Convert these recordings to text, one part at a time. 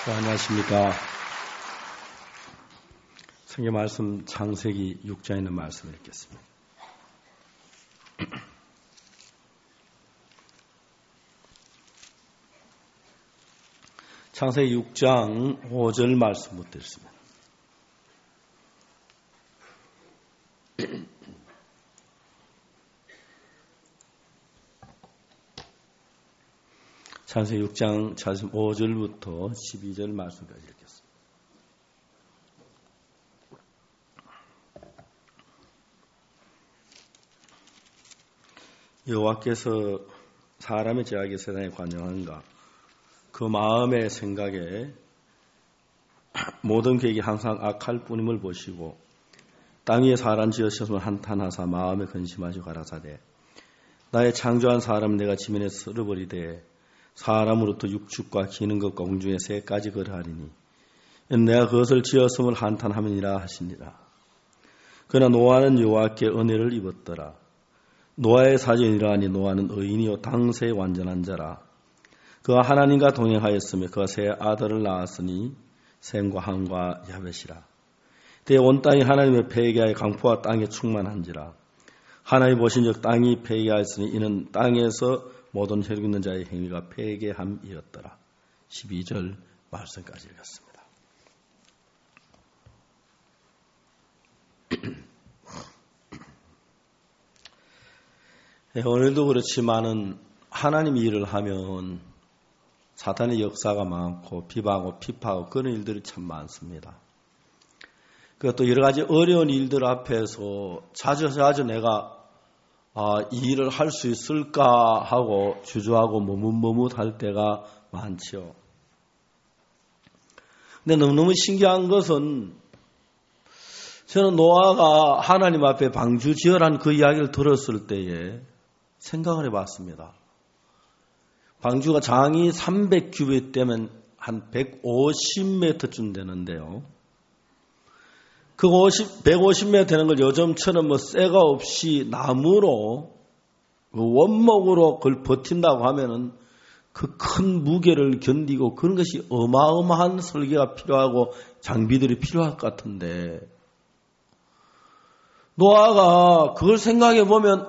안녕하십니까. 성경 말씀 창세기 6장에 있는 말씀을 읽겠습니다. 창세기 6장 5절 말씀부터 읽습니다. 창세기 6장 5절부터 12절 말씀까지 읽겠습니다. 여호와께서 사람의 죄악의 세상에 관영한가? 그 마음의 생각에 모든 계획이 항상 악할 뿐임을 보시고 땅 위에 사람 지으셨으면 한탄하사 마음에 근심하시고 가라사대 나의 창조한 사람은 내가 지면에 쓸어버리되 사람으로부터 육축과 기는 것 공중에 세 가지 거하리니 내가 그것을 지었음을 한탄하느니라 하시니라. 그러나 노아는 여호와께 은혜를 입었더라. 노아의 사전이라 하니 노아는 의인이요 당세에 완전한 자라. 그가 하나님과 동행하였으며 그가 세 아들을 낳았으니 셈과 함과 야벳이라. 그때 온 땅이 하나님의 폐기하여 강포와 땅에 충만한지라. 하나님 보신즉 땅이 폐기하였으니 이는 땅에서 모든 혈육 있는 자의 행위가 폐기함이었더라. 12절 말씀까지 읽었습니다. 오늘도 그렇지만은 하나님이 일을 하면 사탄의 역사가 많고 비방하고 피파하고 그런 일들이 참 많습니다. 그것도 여러 가지 어려운 일들 앞에서 자주 내가 이 일을 할 수 있을까 하고 주저하고 머뭇할 때가 많죠. 근데 너무너무 신기한 것은 저는 노아가 하나님 앞에 방주 지으라는 그 이야기를 들었을 때에 생각을 해봤습니다. 방주가 장이 300규빗 되면 한 150m쯤 되는데요. 그 150m 되는 걸 요즘처럼 쇠가 없이 나무로 원목으로 그걸 버틴다고 하면은 그 큰 무게를 견디고 그런 것이 어마어마한 설계가 필요하고 장비들이 필요할 것 같은데 노아가 그걸 생각해 보면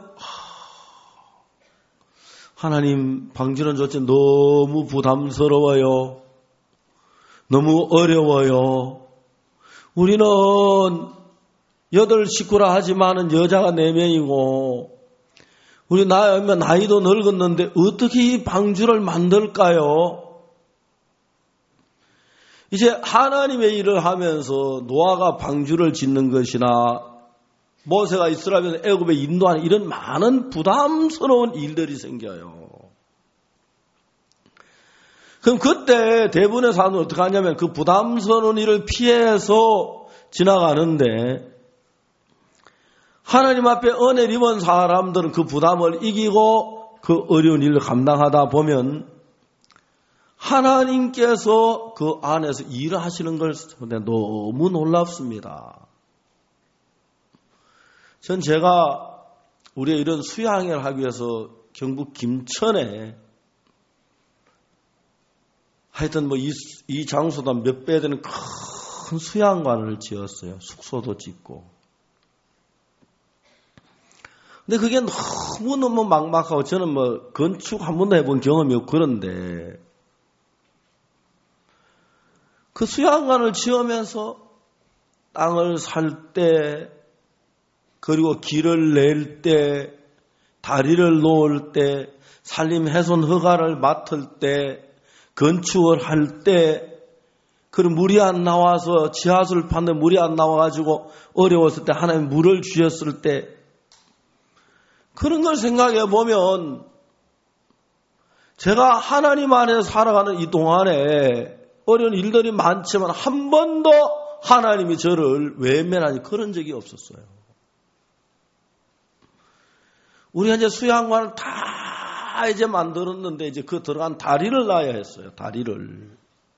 하나님 방주는 좋지 너무 부담스러워요. 너무 어려워요. 우리는 8 식구라 하지만은 여자가 4명이고 우리 나이도 늙었는데 어떻게 이 방주를 만들까요? 이제 하나님의 일을 하면서 노아가 방주를 짓는 것이나 모세가 이스라엘 애굽에 인도하는 이런 많은 부담스러운 일들이 생겨요. 그럼 그때 대부분의 사람은 어떻게 하냐면 그 부담스러운 일을 피해서 지나가는데 하나님 앞에 은혜를 입은 사람들은 그 부담을 이기고 그 어려운 일을 감당하다 보면 하나님께서 그 안에서 일을 하시는 걸 너무 놀랍습니다. 전 제가 우리가 이런 수양회를 하기 위해서 경북 김천에 하여튼 이 장소보다 몇 배 되는 큰 수양관을 지었어요. 숙소도 짓고. 근데 그게 너무너무 막막하고 저는 건축 한 번도 해본 경험이 없고 그런데 그 수양관을 지으면서 땅을 살 때 그리고 길을 낼 때 다리를 놓을 때 산림 훼손 허가를 맡을 때 건축을 할 때, 그리고 물이 안 나와서 지하수를 파는데 물이 안 나와가지고 어려웠을 때 하나님 물을 주셨을 때 그런 걸 생각해 보면 제가 하나님 안에서 살아가는 이 동안에 어려운 일들이 많지만 한 번도 하나님이 저를 외면하지 그런 적이 없었어요. 우리가 이제 수양관을 다 이제 만들었는데 이제 그 들어간 다리를 놔야 했어요. 다리를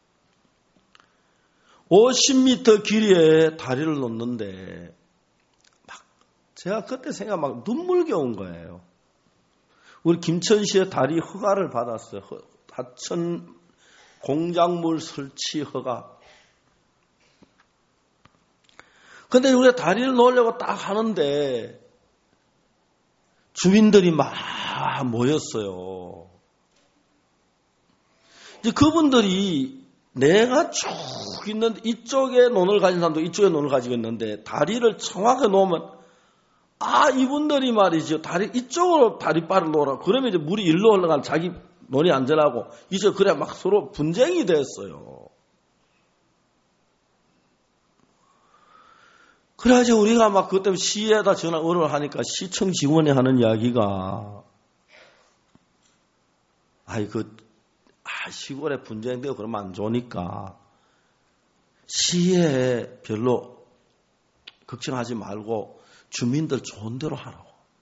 50m 길이에 다리를 놓는데 막 제가 그때 생각 막 눈물겨운 거예요. 우리 김천시에 다리 허가를 받았어요. 하천 공작물 설치 허가. 근데 우리가 다리를 놓으려고 딱 하는데 주민들이 막 모였어요. 이제 그분들이 내가 쭉 있는데 이쪽에 논을 가진 사람도 이쪽에 논을 가지고 있는데 다리를 정확하게 놓으면 이분들이 말이죠. 다리 이쪽으로 다리바를 놓으라. 그러면 이제 물이 일로 올라가면 자기 논이 안전하고 이제 그래 막 서로 분쟁이 됐어요. 그래가지고 우리가 막 그것 때문에 시에다 전화를 하니까 시청 직원이 하는 이야기가 시골에 분쟁되고 그러면 안 좋으니까 시에 별로 걱정하지 말고 주민들 좋은 대로 하라고.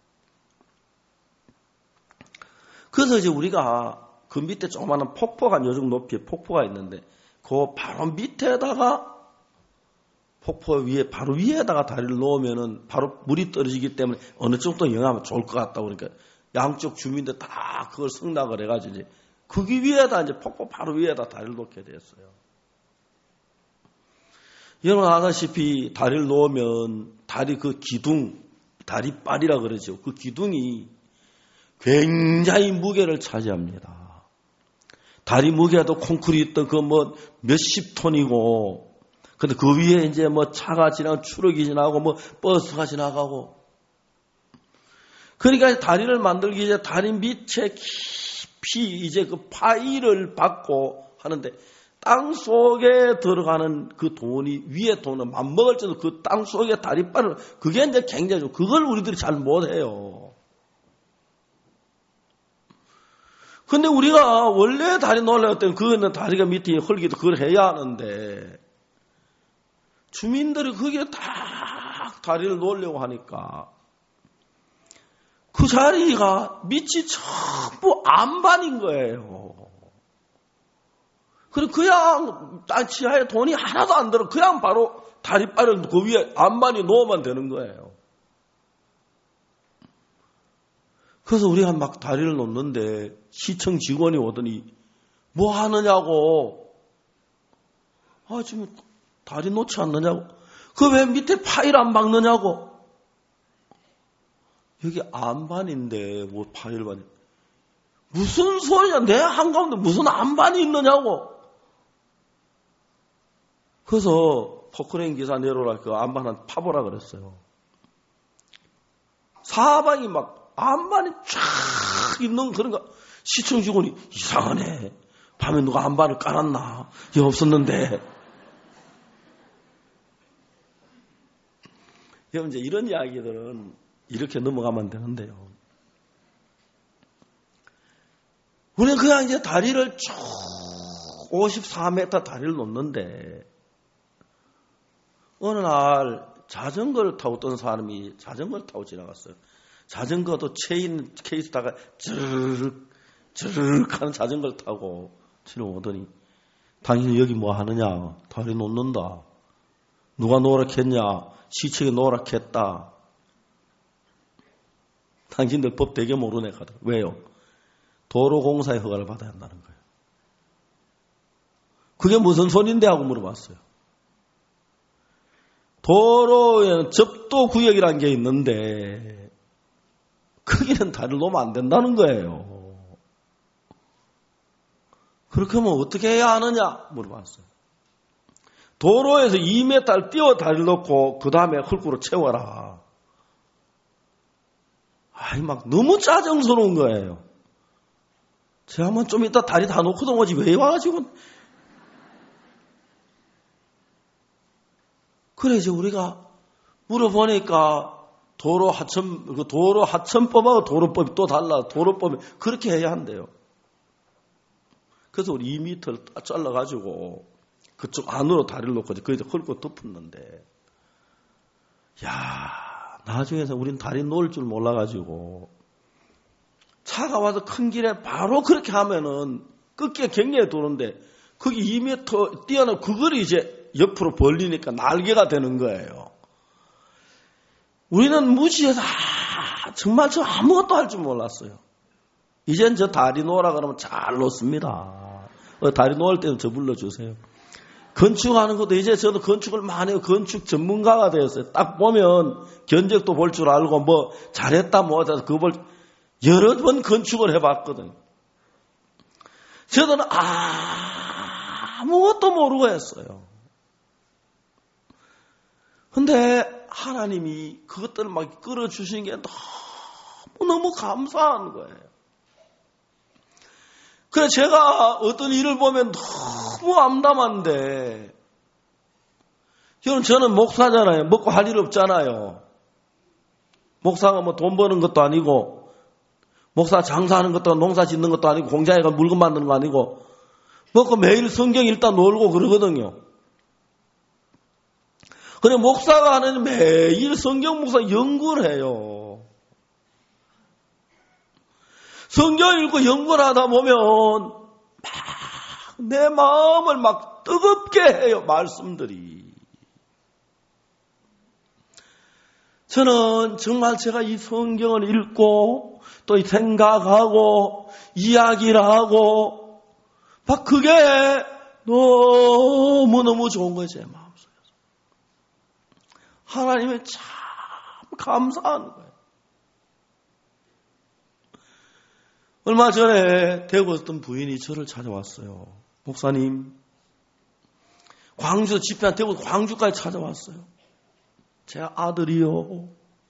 그래서 이제 우리가 그 밑에 조그마한 폭포가 요즘 높이에 폭포가 있는데 그 바로 밑에다가 폭포 위에 바로 위에다가 다리를 놓으면은 바로 물이 떨어지기 때문에 어느 정도 영하면 좋을 것 같다고 그러니까 양쪽 주민들 다 그걸 승낙을 해가지고 이제 거기 위에다 이제 폭포 바로 위에다 다리를 놓게 됐어요. 여러분 아다시피 다리를 놓으면 다리 그 기둥, 다리빨이라 그러죠. 그 기둥이 굉장히 무게를 차지합니다. 다리 무게도 콘크리트 그 몇십 톤이고, 근데 그 위에 이제 차가 지나고 추럭이 지나고 버스가 지나가고. 그러니까 다리를 만들기 이제 다리 밑에 깊이 이제 그 파이를 받고 하는데 땅 속에 들어가는 그 돈이 위에 돈은 맘먹을 정도 그 땅 속에 다리바를 그게 이제 굉장히 좀 그걸 우리들이 잘 못해요. 근데 우리가 원래 다리 놓으려고 했더니 그거는 다리가 밑에 헐기도 그걸 해야 하는데 주민들이 거기에 딱 다리를 놓으려고 하니까 그 자리가 밑이 전부 안반인 거예요. 그리고 그냥 땅 지하에 돈이 하나도 안 들어. 그냥 바로 다리바를 그 위에 안반이 놓으면 되는 거예요. 그래서 우리가 막 다리를 놓는데 시청 직원이 오더니 뭐 하느냐고. 지금 다리 놓지 않느냐고. 그 왜 밑에 파일 안 박느냐고. 여기 안반인데 뭐 파일 반이. 무슨 소리냐. 내 한가운데 무슨 안반이 있느냐고. 그래서 포크레인 기사 내려오라 그 안반 한 파보라 그랬어요. 사방이 막 안반이 쫙 있는 그런 거. 시청 직원이 이상하네. 밤에 누가 안반을 깔았나. 이게 없었는데. 여러분 이제 이런 이야기들은 이렇게 넘어가면 되는데요. 우리는 그냥 이제 다리를 쭉 54m 다리를 놓는데 어느 날 자전거를 타고 어떤 사람이 자전거를 타고 지나갔어요. 자전거도 체인 케이스다가 즈르륵 하는 자전거를 타고 지나오더니 당신이 여기 뭐 하느냐. 다리 놓는다. 누가 놓으라 했냐. 시청에 놓으라 했다. 당신들 법 되게 모르네 가다. 왜요? 도로공사의 허가를 받아야 한다는 거예요. 그게 무슨 소린데 하고 물어봤어요. 도로에는 접도구역이라는 게 있는데 거기는 다리를 놓으면 안 된다는 거예요. 그렇게 하면 어떻게 해야 하느냐 물어봤어요. 도로에서 2m를 띄워 다리를 놓고 그 다음에 흙으로 채워라. 막 너무 짜증스러운 거예요. 제가 한번 좀 이따 다리 다 놓고 동오지 왜 와가지고. 그래 이제 우리가 물어보니까 도로 하천법하고 도로법이 또 달라. 도로법이 그렇게 해야 한대요. 그래서 우리 2m를 딱 잘라가지고 그쪽 안으로 다리를 놓고 거기서 헐고 덮었는데, 나중에서 우린 다리 놓을 줄 몰라가지고 차가 와서 큰 길에 바로 그렇게 하면은 끝에 경계에 도는데 거기 2m 뛰어나 그걸 이제 옆으로 벌리니까 날개가 되는 거예요. 우리는 무지해서 정말 저 아무것도 할 줄 몰랐어요. 이젠 저 다리 놓으라 그러면 잘 놓습니다. 다리 놓을 때는 저 불러주세요. 건축하는 것도 이제 저도 건축을 많이 해요. 건축 전문가가 되었어요. 딱 보면 견적도 볼 줄 알고 뭐 잘했다 뭐하다 그걸 여러 번 건축을 해봤거든요. 저는 아무것도 모르고 했어요. 근데 하나님이 그것들을 막 끌어주신 게 너무 감사한 거예요. 그래서 제가 어떤 일을 보면 너무 암담한데, 저는 목사잖아요. 먹고 할 일 없잖아요. 목사가 뭐 돈 버는 것도 아니고, 목사 장사하는 것도 농사 짓는 것도 아니고, 공장에 가 물건 만드는 거 아니고, 먹고 매일 성경 읽다 놀고 그러거든요. 그래, 목사가 하는 매일 성경 목사 연구를 해요. 성경 읽고 연구를 하다 보면 내 마음을 막 뜨겁게 해요, 말씀들이. 저는 정말 제가 이 성경을 읽고 또 생각하고 이야기를 하고 막 그게 너무너무 좋은 거예요, 제 마음속에서. 하나님의 참 감사한 거예요. 얼마 전에 대구에 있던 부인이 저를 찾아왔어요. 목사님, 광주 집회한 대구 광주까지 찾아왔어요. 제 아들이요.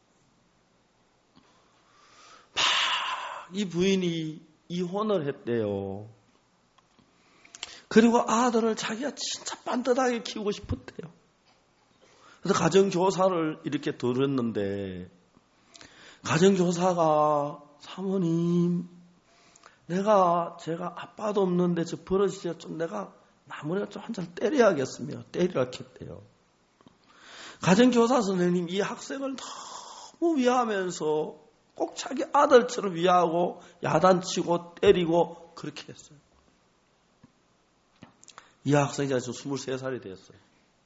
이 부인이 이혼을 했대요. 그리고 아들을 자기가 진짜 반듯하게 키우고 싶었대요. 그래서 가정교사를 이렇게 들었는데, 가정교사가 사모님, 제가 아빠도 없는데 저 버릇이 좀 내가 나무를 좀 한 장 때려야겠으며 때리라 했대요. 가정교사 선생님 이 학생을 너무 위하면서 꼭 자기 아들처럼 위하고 야단치고 때리고 그렇게 했어요. 이 학생이 지금 23살이 됐어요.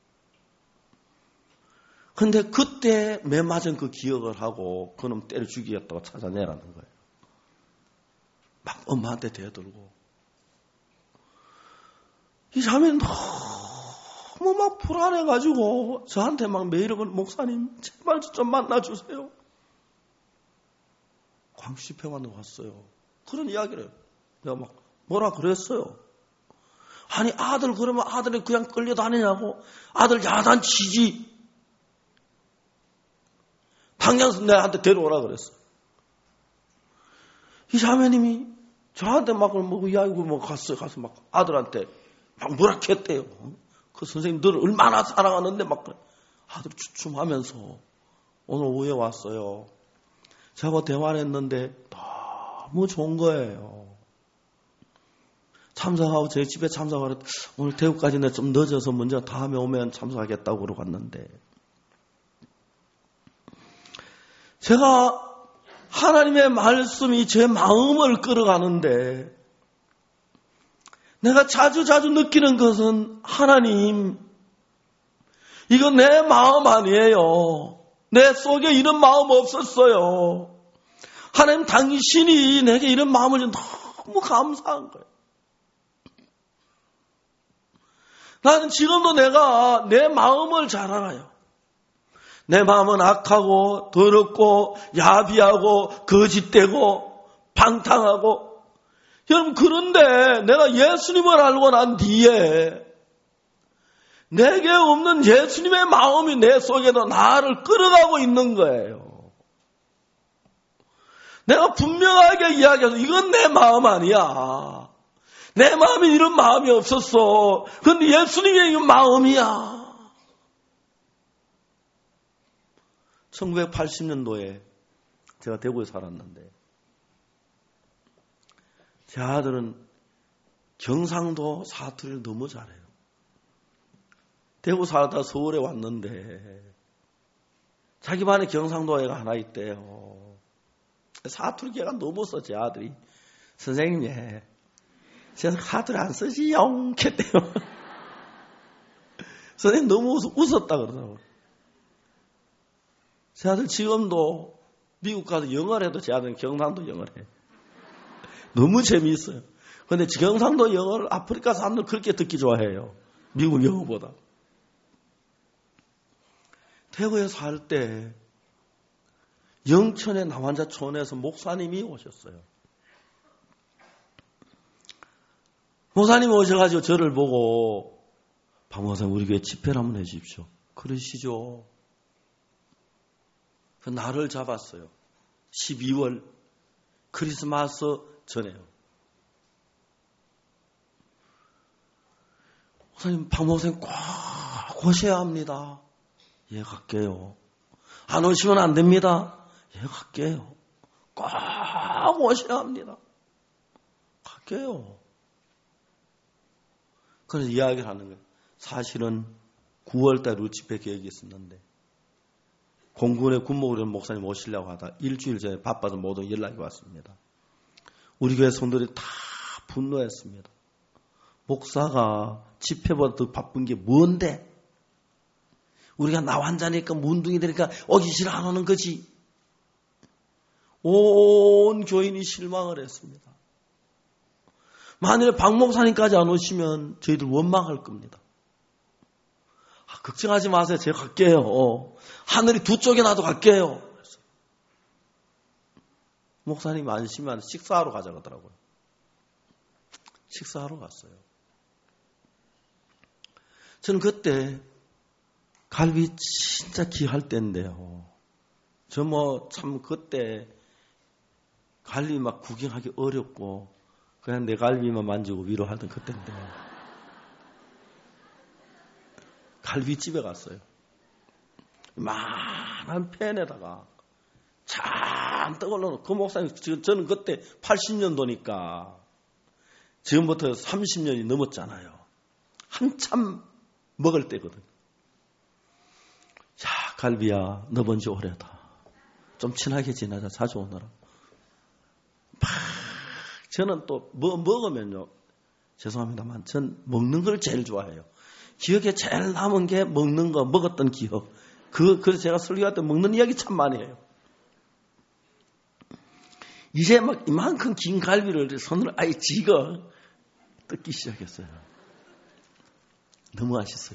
근데 그때 매 맞은 그 기억을 하고 그놈 때려 죽이겠다고 찾아내라는 거예요. 막 엄마한테 대들고. 이 자매는 너무 막 불안해가지고 저한테 막 매일 목사님 제발 좀 만나주세요. 광주 집회관으로 왔어요. 그런 이야기를 해요. 내가 막 뭐라 그랬어요. 아니 아들 그러면 아들이 그냥 끌려다니냐고. 아들 야단치지. 당장서 내한테 데려오라 그랬어. 이 자매님이 저한테 막 이야기고 뭐 갔어요. 가서 막 아들한테 막 뭐라 했대요. 그 선생님 너를 얼마나 사랑하는데 막 그래. 아들 주춤하면서 오늘 오후에 왔어요. 저하고 대화를 했는데 너무 좋은 거예요. 참석하고 저희 집에 참석하러 오늘 대구까지 내가 좀 늦어서 먼저 다음에 오면 참석하겠다고 그러고 왔는데, 제가 하나님의 말씀이 제 마음을 끌어가는데 내가 자주 느끼는 것은 하나님, 이거 내 마음 아니에요. 내 속에 이런 마음 없었어요. 하나님 당신이 내게 이런 마음을 너무 감사한 거예요. 나는 지금도 내가 내 마음을 잘 알아요. 내 마음은 악하고 더럽고 야비하고 거짓되고 방탕하고. 여러분, 그런데 내가 예수님을 알고 난 뒤에 내게 없는 예수님의 마음이 내 속에도 나를 끌어가고 있는 거예요. 내가 분명하게 이야기해서 이건 내 마음 아니야. 내 마음에 이런 마음이 없었어. 그런데 예수님의 이 마음이야. 1980년도에 제가 대구에 살았는데 제 아들은 경상도 사투리를 너무 잘해요. 대구 살다 서울에 왔는데 자기 반에 경상도 애가 하나 있대요. 사투리 걔가 너무 써. 제 아들이 선생님, 제가 사투리 안 쓰지 영 했대요. 선생님 너무 웃었다 그러더라고요. 제 아들 지금도 미국 가서 영어를 해도 제 아들은 경상도 영어를 해요. 너무 재미있어요. 근데 경상도 영어를 아프리카 사람들 그렇게 듣기 좋아해요. 미국 영어보다. 대구에 살 때 영천의 남환자촌에서 목사님이 오셨어요. 목사님이 오셔가지고 저를 보고 박 목사님 우리 교회 집회를 한번 해주십시오. 그러시죠. 그 날을 잡았어요. 12월 크리스마스 전에요. 목사님, 박 목사님 꼭 오셔야 합니다. 예, 갈게요. 안 오시면 안 됩니다. 예, 갈게요. 꼭 오셔야 합니다. 갈게요. 그래서 이야기를 하는 거예요. 사실은 9월달에 집회 계획이 있었는데 공군의 군목으로 목사님 오시려고 하다 일주일 전에 바빠서 모두 연락이 왔습니다. 우리 교회 성도들이 다 분노했습니다. 목사가 집회보다 더 바쁜 게 뭔데? 우리가 나 환자니까 문둥이 되니까 오기 싫어 안 오는 거지. 온 교인이 실망을 했습니다. 만일에 박 목사님까지 안 오시면 저희들 원망할 겁니다. 걱정하지 마세요. 제가 갈게요. 하늘이 두 쪽에 나도 갈게요. 목사님 안심하면 식사하러 가자고 하더라고요. 식사하러 갔어요. 저는 그때 갈비 진짜 귀할 때인데요. 저 참 그때 갈비 막 구경하기 어렵고 그냥 내 갈비만 만지고 위로하던 그때인데 갈비집에 갔어요. 많은 팬에다가 잔뜩 올려놓고 그 목사님 저는 그때 80년도니까 지금부터 30년이 넘었잖아요. 한참 먹을 때거든. 자, 갈비야, 너 먼지 오래다. 좀 친하게 지내자. 자주 오너라. 저는 또 먹으면요. 죄송합니다만 전 먹는 걸 제일 좋아해요. 기억에 제일 남은 게 먹는 거, 먹었던 기억. 그래서 제가 설교할 때 먹는 이야기 참 많이 해요. 이제 막 이만큼 긴 갈비를 손으로 아예 쥐고 뜯기 시작했어요. 너무 맛있어요.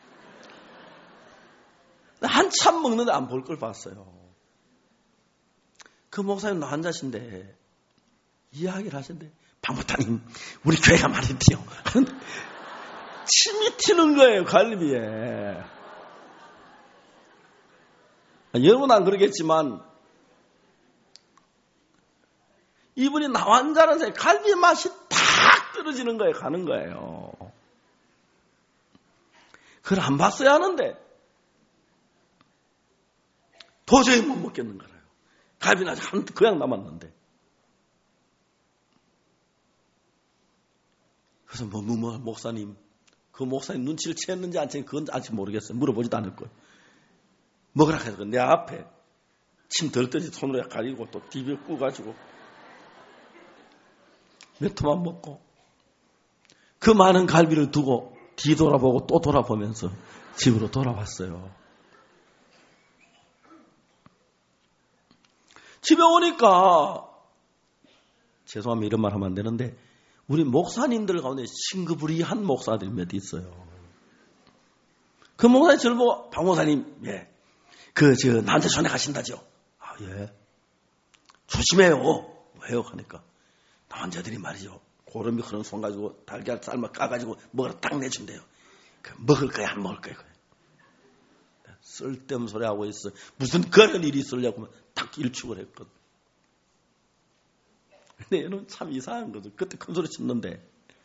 한참 먹는데 안 볼 걸 봤어요. 그 목사님 환자신데 이야기를 하시는데 박 목사님 우리 교회가 말이지요. 침이 튀는 거예요. 갈비에. 여러분 안 그러겠지만 이분이 나 환자는 사이 갈비 맛이 탁 떨어지는 거예요. 가는 거예요. 그걸 안 봤어야 하는데 도저히 못 먹겠는 거예요. 갈비는 아직 한 그냥 남았는데. 그래서 목사님, 그 목사님 눈치를 채웠는지 안 채웠는지 그건 아직 모르겠어요. 물어보지도 않을 거예요. 먹으라 해서 내 앞에 침 덜 떨지 손으로 가리고 또 디벼 꾸가지고 몇 토만 먹고 그 많은 갈비를 두고 뒤돌아보고 또 돌아보면서 집으로 돌아왔어요. 집에 오니까 죄송합니다. 이런 말 하면 안 되는데 우리 목사님들 가운데 싱그부리한 목사들이 몇 있어요. 그 목사님 저를 보고 박 목사님 예. 나한테 전에 가신다죠. 아 예. 조심해요. 왜요? 하니까 남자들이 말이죠. 고름이 흐른 손 가지고 달걀 삶아 까가지고 먹으러 딱 내준대요. 먹을 거야 안 먹을 거야. 쓸데없는 소리 하고 있어. 무슨 그런 일이 있으려고 딱 일축을 했거든. 근데 얘는 참 이상한 거죠. 그때 큰 소리 쳤는데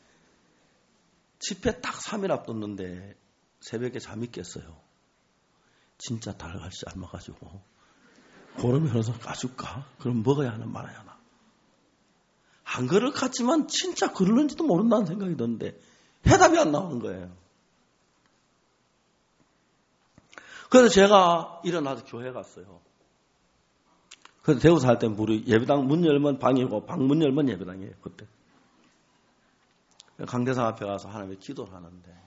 집회 딱 3일 앞뒀는데 새벽에 잠이 깼어요. 진짜 달걀 삶아가지고 고름이 흐른 손 까줄까? 그럼 먹어야 하나 말아야 하나. 안 그럴 것 같지만 진짜 그러는지도 모른다는 생각이 드는데 해답이 안 나오는 거예요. 그래서 제가 일어나서 교회 갔어요. 그래서 대구 살 때 우리 예배당 문 열면 방이고 방 문 열면 예배당이에요. 그때. 강대상 앞에 가서 하나님께 기도를 하는데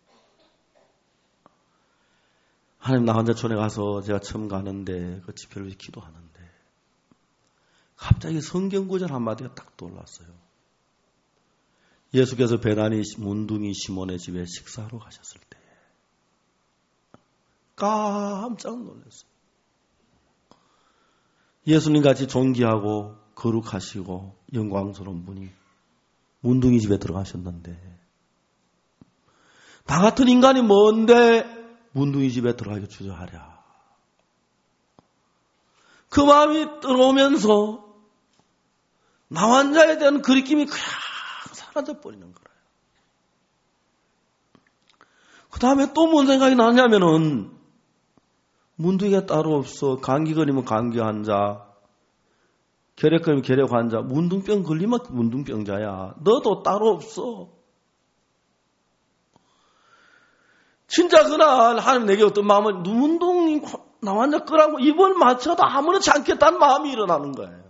하나님 나 혼자 전에 가서 제가 처음 가는데 그 집회를 위해 기도하는데 갑자기 성경 구절 한마디가 딱 떠올랐어요. 예수께서 베다니 문둥이 시몬의 집에 식사하러 가셨을 때 깜짝 놀랐어요. 예수님 같이 존귀하고 거룩하시고 영광스러운 분이 문둥이 집에 들어가셨는데 나 같은 인간이 뭔데 문둥이 집에 들어가게 주저하랴. 그 마음이 들어오면서 나 환자에 대한 그리낌이 그냥 사라져버리는 거예요. 그 다음에 또 뭔 생각이 나냐면은 문둥이가 따로 없어. 감기 걸리면 감기 환자, 결핵 걸리면 결핵 환자, 문둥병 걸리면 문둥병자야. 너도 따로 없어. 진짜 그날 하나님 내게 어떤 마음은 문둥이 나 환자 끄라고 입을 맞춰도 아무렇지 않겠다는 마음이 일어나는 거예요.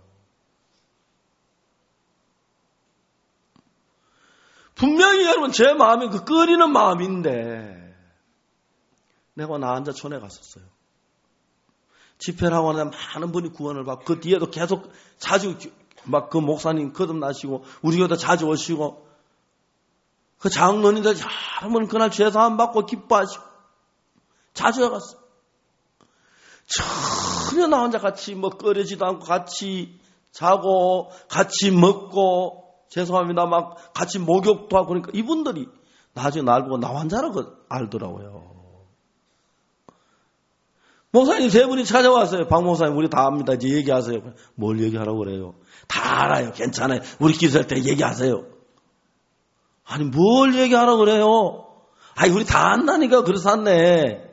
분명히 여러분 제 마음이 그 끓이는 마음인데 내가 나 환자 촌에 갔었어요. 집회를 하고 나면 많은 분이 구원을 받고 그 뒤에도 계속 자주 막 그 목사님 거듭나시고 우리 교회도 자주 오시고 그 장로님들 여러분 그날 죄사함 받고 기뻐하시고 자주 갔어요. 전혀 나 혼자 같이 뭐 끓이지도 않고 같이 자고 같이 먹고 죄송합니다 막 같이 목욕도 하고 그러니까 이분들이 나중에 날 보고 나 환자라고 알더라고요. 목사님 세 분이 찾아왔어요. 박 목사님 우리 다 압니다. 이제 얘기하세요. 뭘 얘기하라고 그래요? 다 알아요. 괜찮아요. 우리 기도할 때 얘기하세요. 아니 뭘 얘기하라고 그래요? 아니 우리 다 안다니까 그래서 안네.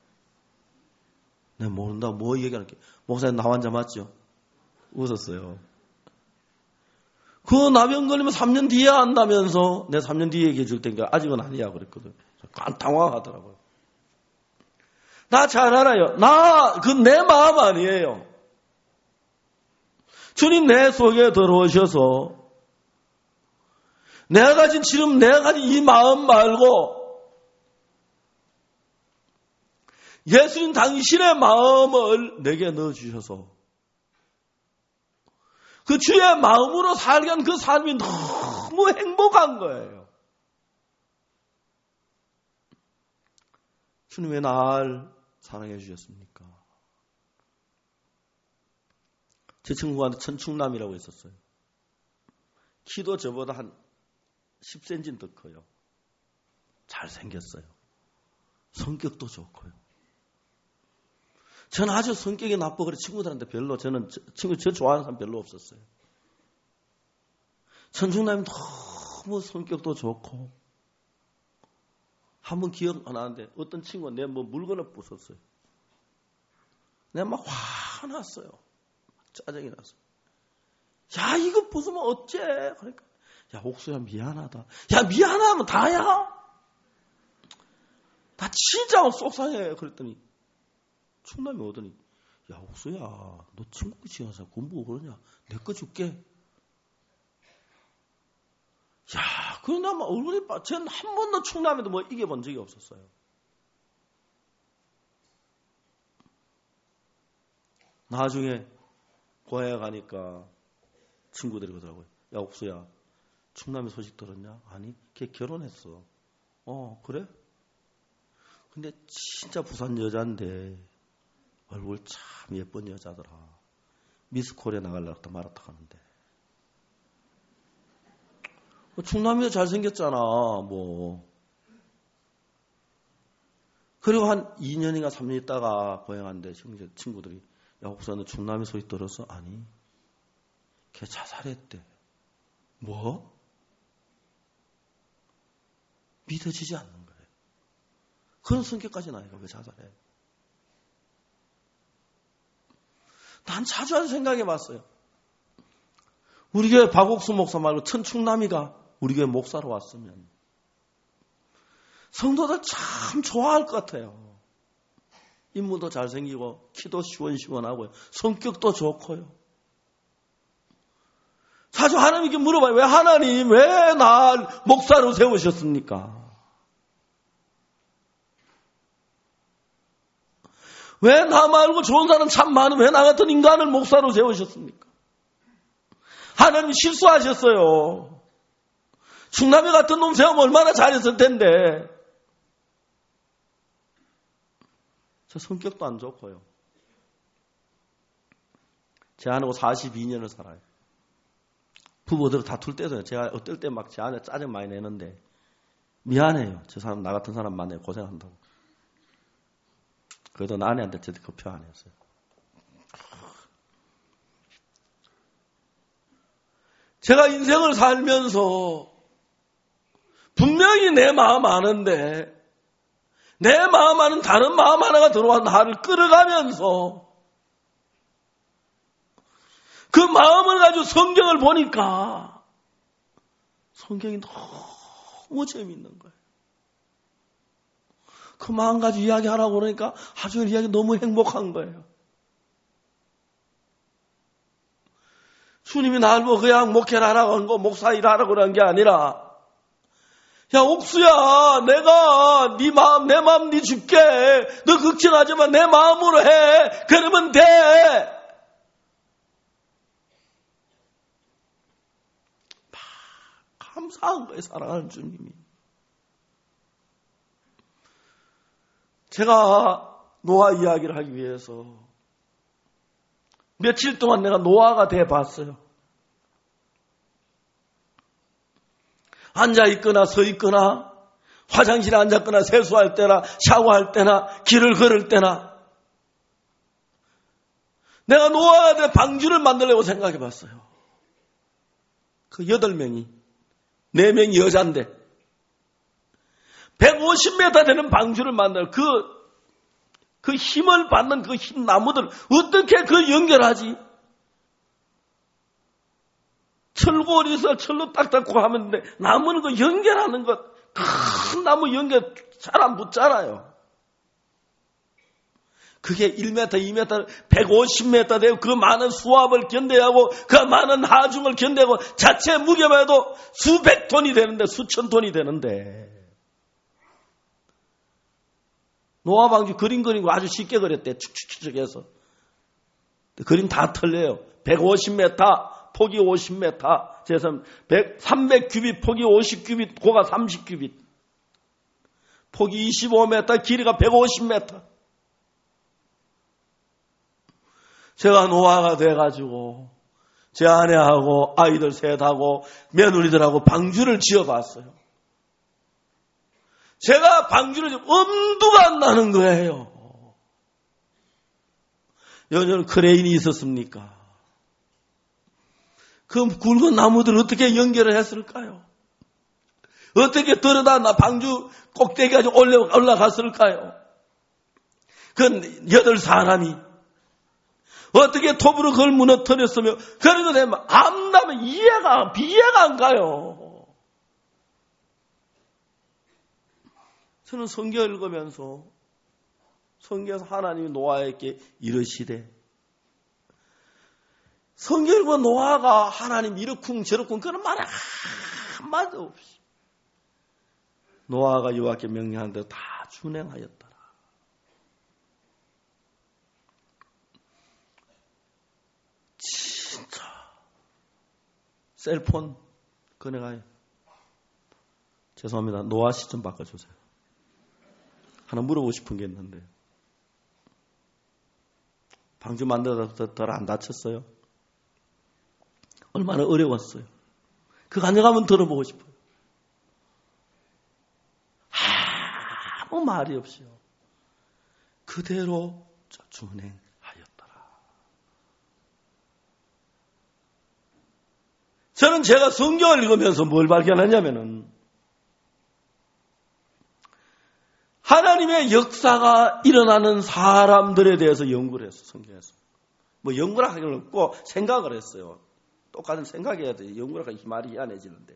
내가 모른다. 뭐 얘기할게. 목사님 나 환자 맞죠? 웃었어요. 그 나병 걸리면 3년 뒤에 한다면서 내가 3년 뒤에 얘기해 줄 테니까 아직은 아니야 그랬거든. 당황하더라고요. 나 잘 알아요. 그 내 마음 아니에요. 주님 내 속에 들어오셔서 내가 가진 지금 내가 가진 이 마음 말고 예수님 당신의 마음을 내게 넣어주셔서 그 주의 마음으로 살게 한 그 삶이 너무 행복한 거예요. 주님 왜 날 사랑해 주셨습니까? 제 친구가 천충남이라고 있었어요. 키도 저보다 한 10cm 더 커요. 잘생겼어요. 성격도 좋고요. 저는 아주 성격이 나쁘고 그래 친구들한테 별로 저는 저 좋아하는 사람 별로 없었어요. 천충남이 너무 성격도 좋고 한번 기억 안 나는데 어떤 친구가 내 뭐 물건을 부쉈어요. 내가 막 화났어요. 짜증이 났어요. 야 이거 부수면 어째? 그러니까 야 옥수야 미안하다. 야 미안하면 다야? 나 진짜 속상해. 그랬더니 충남이 오더니 야 옥수야 너 친구 지어서 공부 그러냐? 내 거 줄게. 야, 그러나 막 얼굴이 쟤는 한 번도 충남에도 뭐 이겨본 적이 없었어요. 나중에 고향에 가니까 친구들이 그러더라고요. 야, 옥수야, 충남에 소식 들었냐? 아니, 걔 결혼했어. 그래? 근데 진짜 부산 여자인데 얼굴 참 예쁜 여자더라. 미스 코리아 나가려고 말았다 하는데. 충남이도 잘생겼잖아, 뭐. 그리고 한 2년인가 3년 있다가 고향한데 친구들이, 야, 혹시 너 충남이 소리 들었어? 아니. 걔 자살했대. 뭐? 믿어지지 않는 거예요. 그런 성격까지는 아니고 왜 자살해? 난 자주 한 생각해 봤어요. 우리 교회 박옥수 목사 말고 천충남이가 우리 교회 목사로 왔으면 성도들 참 좋아할 것 같아요. 인물도 잘생기고 키도 시원시원하고요. 성격도 좋고요. 자주 하나님께 물어봐요. 왜 하나님 왜 날 목사로 세우셨습니까? 왜 나 말고 좋은 사람 참 많은 왜 나 같은 인간을 목사로 세우셨습니까? 하나님 실수하셨어요. 충남이 같은 놈 세우면 얼마나 잘했을 텐데. 저 성격도 안 좋고요. 제 아내하고 42년을 살아요. 부부들 다툴 때도 제가 어떨 때 막 제 아내 짜증 많이 내는데 미안해요. 저 사람 나 같은 사람 만나요. 고생한다고. 그래도 나 아내한테 절대 그 표 안 했어요. 제가 인생을 살면서 분명히 내 마음 아는데 내 마음 아는 다른 마음 하나가 들어와 나를 끌어가면서 그 마음을 가지고 성경을 보니까 성경이 너무 재미있는 거예요. 그 마음 가지고 이야기하라고 그러니까 하루 종일 이야기 너무 행복한 거예요. 주님이 나를 뭐 그냥 목회를 하라고 한 거, 목사 일하라고 그런 게 아니라 야 옥수야 내가 네 마음 내 마음 네 줄게. 너 걱정하지만 내 마음으로 해. 그러면 돼. 감사한 거예요. 사랑하는 주님이. 제가 노아 이야기를 하기 위해서 며칠 동안 내가 노아가 돼봤어요. 앉아있거나 서있거나 화장실에 앉았거나 세수할 때나 샤워할 때나 길을 걸을 때나 내가 노아가 돼 방주를 만들려고 생각해봤어요. 그 8명이 4명이 여잔데 150m 되는 방주를 만들 그 힘을 받는 그 흰 나무들 어떻게 그 연결하지? 철골이서 철로 딱 닦고 하면 돼. 나무는 그 연결하는 것, 큰 나무 연결 잘 안 붙잖아요. 그게 1m, 2m, 150m 되고 그 많은 수압을 견뎌하고 그 많은 하중을 견뎌하고 자체 무게만 해도 수백 톤이 되는데 수천 톤이 되는데 노아 방주 그림 그린 거 아주 쉽게 그렸대. 축축축 해서. 그림 다 틀려요. 150m, 폭이 50m, 재선 300규빗, 폭이 50규빗, 고가 30규빗. 폭이 25m, 길이가 150m. 제가 노아가 돼가지고 제 아내하고 아이들 셋하고 며느리들하고 방주를 지어봤어요. 제가 방주를 지금 엄두가 안 나는 거예요. 여전히 크레인이 있었습니까? 그 굵은 나무들을 어떻게 연결을 했을까요? 어떻게 들여다 나 방주 꼭대기까지 올라갔을까요? 그 8사람이 어떻게 톱으로 그걸 무너뜨렸으며 그런 거 되면 암나면 이해가 안 가요. 저는 성경 읽으면서 성경에서 하나님이 노아에게 이르시되 성경 읽으면 노아가 하나님 이렇쿵 저렇쿵 그런 말이 한마디도 없이 노아가 여호와께 명령한 대로 다 준행하였더라. 진짜 셀폰 꺼내가요. 죄송합니다. 노아 씨 좀 바꿔주세요. 하나 물어보고 싶은 게 있는데 방주 만들어서 덜 안 다쳤어요? 얼마나 어려웠어요? 그 간증하면 들어보고 싶어요. 아무 말이 없이요. 그대로 준행하였더라. 저는 제가 성경을 읽으면서 뭘 발견하냐면은 하나님의 역사가 일어나는 사람들에 대해서 연구를 했어요. 성경에서. 뭐 연구를 하기는 없고 생각을 했어요. 똑같은 생각해야 돼요. 연구를 하기 말이 희한해지는데.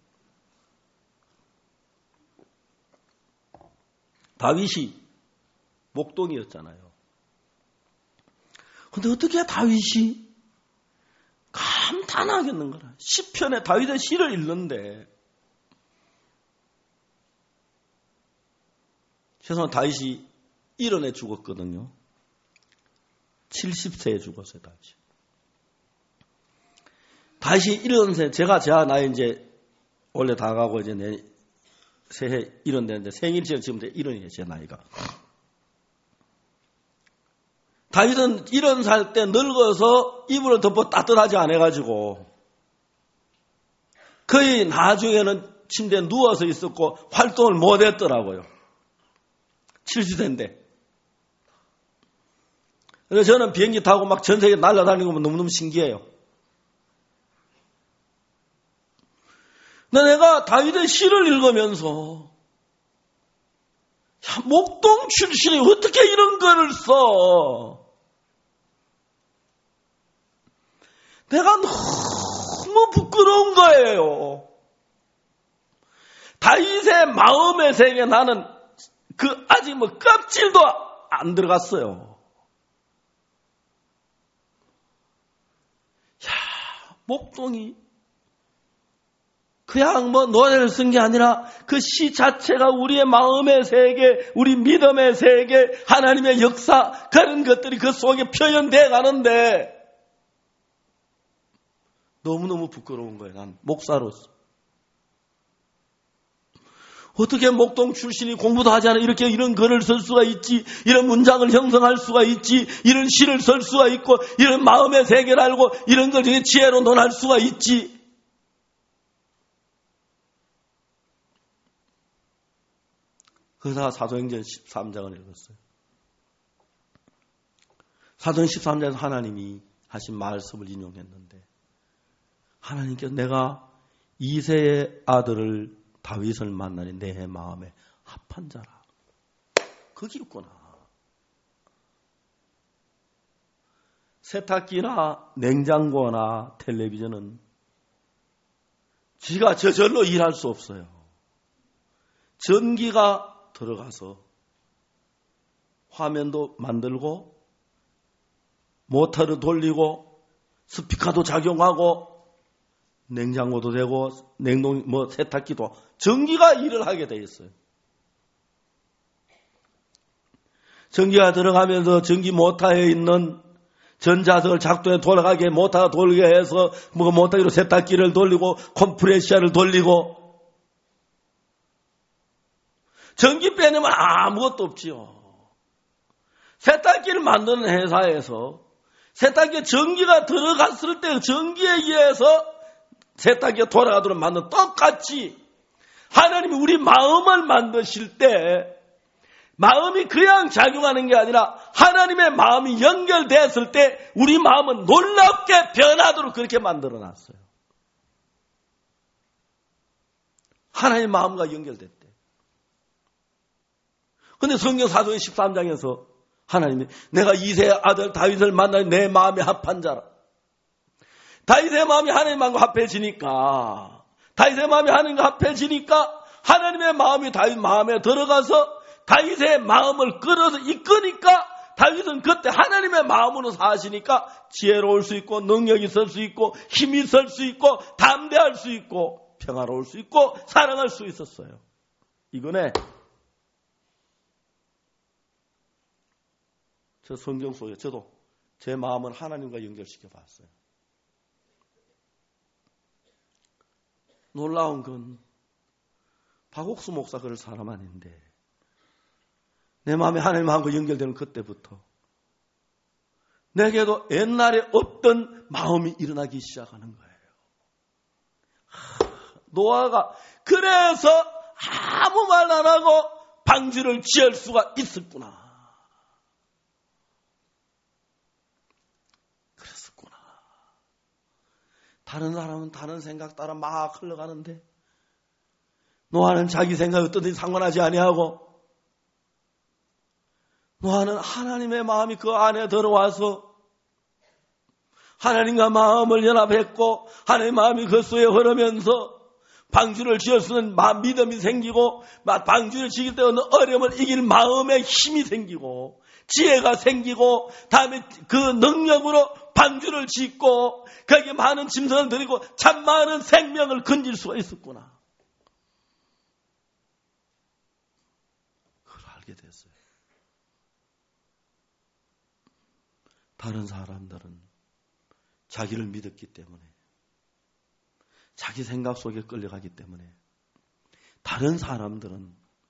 다윗이 목동이었잖아요. 근데 어떻게 다윗이 감탄하겠는가? 시편에 다윗의 시를 읽는데 최소한 다윗이 일어내 죽었거든요. 70세에 죽었어요, 다윗이 일어난 새, 제가 나이 이제 올해 다 가고 이제 내 새해 1원 되는데 생일치를 지금 1원이에요, 제 나이가. 다윗은 1원 때 늙어서 이불을 덮어 따뜻하지 않아가지고 거의 나중에는 침대에 누워서 있었고 활동을 못했더라고요. 70세인데. 그래서 저는 비행기 타고 막 전 세계 날아다니고 너무너무 신기해요. 근데 내가 다윗의 시를 읽으면서 야, 목동 출신이 어떻게 이런 글을 써? 내가 너무 부끄러운 거예요. 다윗의 마음의 세계 나는 아직 껍질도 안 들어갔어요. 야, 목동이 그냥 노래를 쓴 게 아니라 그 시 자체가 우리의 마음의 세계, 우리 믿음의 세계, 하나님의 역사, 그런 것들이 그 속에 표현돼 가는데 너무너무 부끄러운 거예요. 난 목사로서. 어떻게 목동 출신이 공부도 하지 않아 이렇게 이런 글을 쓸 수가 있지, 이런 문장을 형성할 수가 있지, 이런 시를 쓸 수가 있고, 이런 마음의 세계를 알고 이런 걸 중에 지혜로 논할 수가 있지. 그러다가 사도행전 13장을 읽었어요. 사도행전 13장에서 하나님이 하신 말씀을 인용했는데 하나님께서 내가 이새의 아들을 다윗을 만나니 내 마음에 합한 자라. 거기 있구나. 세탁기나 냉장고나 텔레비전은 지가 저절로 일할 수 없어요. 전기가 들어가서 화면도 만들고 모터를 돌리고 스피커도 작용하고 냉장고도 되고 세탁기도 전기가 일을 하게 돼 있어요. 전기가 들어가면서 전기 모터에 있는 전자석을 작동해 돌아가게 모터가 돌게 해서 모터기로 세탁기를 돌리고 컴프레셔를 돌리고 전기 빼내면 아무것도 없지요. 세탁기를 만드는 회사에서 세탁기에 전기가 들어갔을 때 전기에 의해서 세탁기가 돌아가도록 만든 똑같이 하나님이 우리 마음을 만드실 때 마음이 그냥 작용하는 게 아니라 하나님의 마음이 연결됐을 때 우리 마음은 놀랍게 변하도록 그렇게 만들어놨어요. 하나님의 마음과 연결됐대. 근데 성경 사도행 13장에서 하나님이 내가 이새의 아들 다윗을 만나니 내 마음에 합한 자라. 다윗의 마음이 하나님의 마음과 합해지니까 다윗의 마음이 하나님과 합해지니까 하나님의 마음이 다윗 마음에 들어가서 다윗의 마음을 끌어서 이끄니까 다윗은 그때 하나님의 마음으로 사시니까 지혜로울 수 있고 능력이 있을 수 있고 힘이 있을 수 있고 담대할 수 있고 평화로울 수 있고 사랑할 수 있었어요. 이거네. 저 성경 속에 저도 제 마음을 하나님과 연결시켜 봤어요. 놀라운 건 박옥수 목사 그럴 사람 아닌데 내 마음이 하나님 마음과 연결되는 그때부터 내게도 옛날에 없던 마음이 일어나기 시작하는 거예요. 노아가 그래서 아무 말 안 하고 방주를 지을 수가 있었구나. 그랬었구나. 다른 사람은 다른 생각 따라 막 흘러가는데 노아는 자기 생각이 어떤지 상관하지 아니하고 노아는 하나님의 마음이 그 안에 들어와서 하나님과 마음을 연합했고 하나님의 마음이 그 속에 흐르면서 방주를 지을 수 있는 믿음이 생기고 방주를 지을 때 어느 어려움을 이길 마음의 힘이 생기고 지혜가 생기고 다음에 그 능력으로 방주를 짓고 거기에 많은 짐승을 들이고 참 많은 생명을 건질 수가 있었구나. 그걸 알게 됐어요. 다른 사람들은 자기를 믿었기 때문에 자기 생각 속에 끌려가기 때문에 다른 사람들은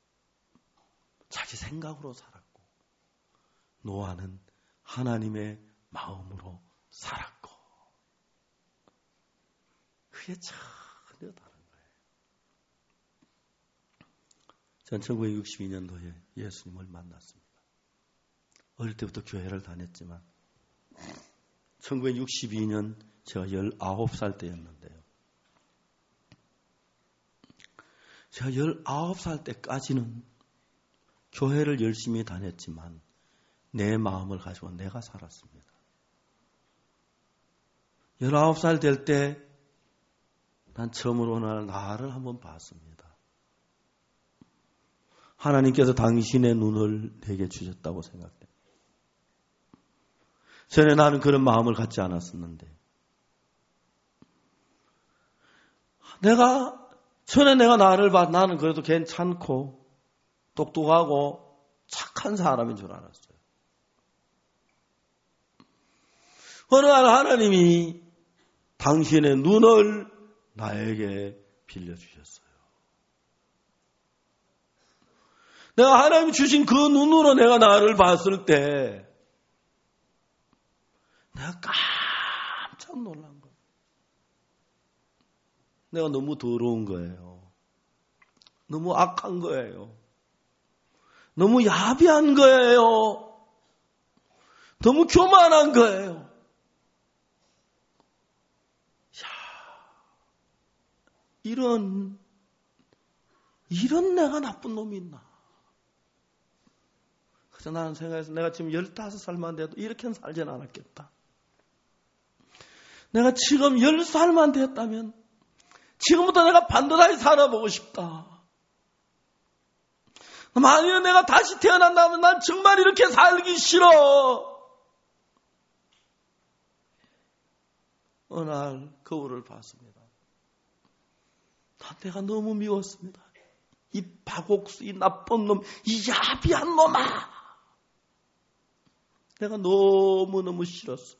자기 생각으로 살았고 노아는 하나님의 마음으로 살았고 그게 전혀 다른 거예요. 전 1962년도에 예수님을 만났습니다. 어릴 때부터 교회를 다녔지만 1962년 제가 19살 때였는데요. 제가 19살 때까지는 교회를 열심히 다녔지만 내 마음을 가지고 내가 살았습니다. 19살 될 때 난 처음으로 나를 한번 봤습니다. 하나님께서 당신의 눈을 내게 주셨다고 생각해요. 전에 나는 그런 마음을 갖지 않았었는데 전에 내가 나를 봐 나는 그래도 괜찮고 똑똑하고 착한 사람인 줄 알았어요. 어느 날 하나님이 당신의 눈을 나에게 빌려주셨어요. 내가 하나님이 주신 그 눈으로 내가 나를 봤을 때 내가 깜짝 놀란 거예요. 내가 너무 더러운 거예요. 너무 악한 거예요. 너무 야비한 거예요. 너무 교만한 거예요. 이런 내가 나쁜 놈이 있나. 그래서 나는 생각해서 내가 지금 15살만 돼도 이렇게는 살지는 않았겠다. 내가 지금 10살만 됐다면 지금부터 내가 반듯하게 살아보고 싶다. 만약에 내가 다시 태어난다면 난 정말 이렇게 살기 싫어. 어느 날 거울을 봤습니다. 내가 너무 미웠습니다. 이 바곡수, 이 나쁜 놈, 이 야비한 놈아. 내가 너무너무 싫었어.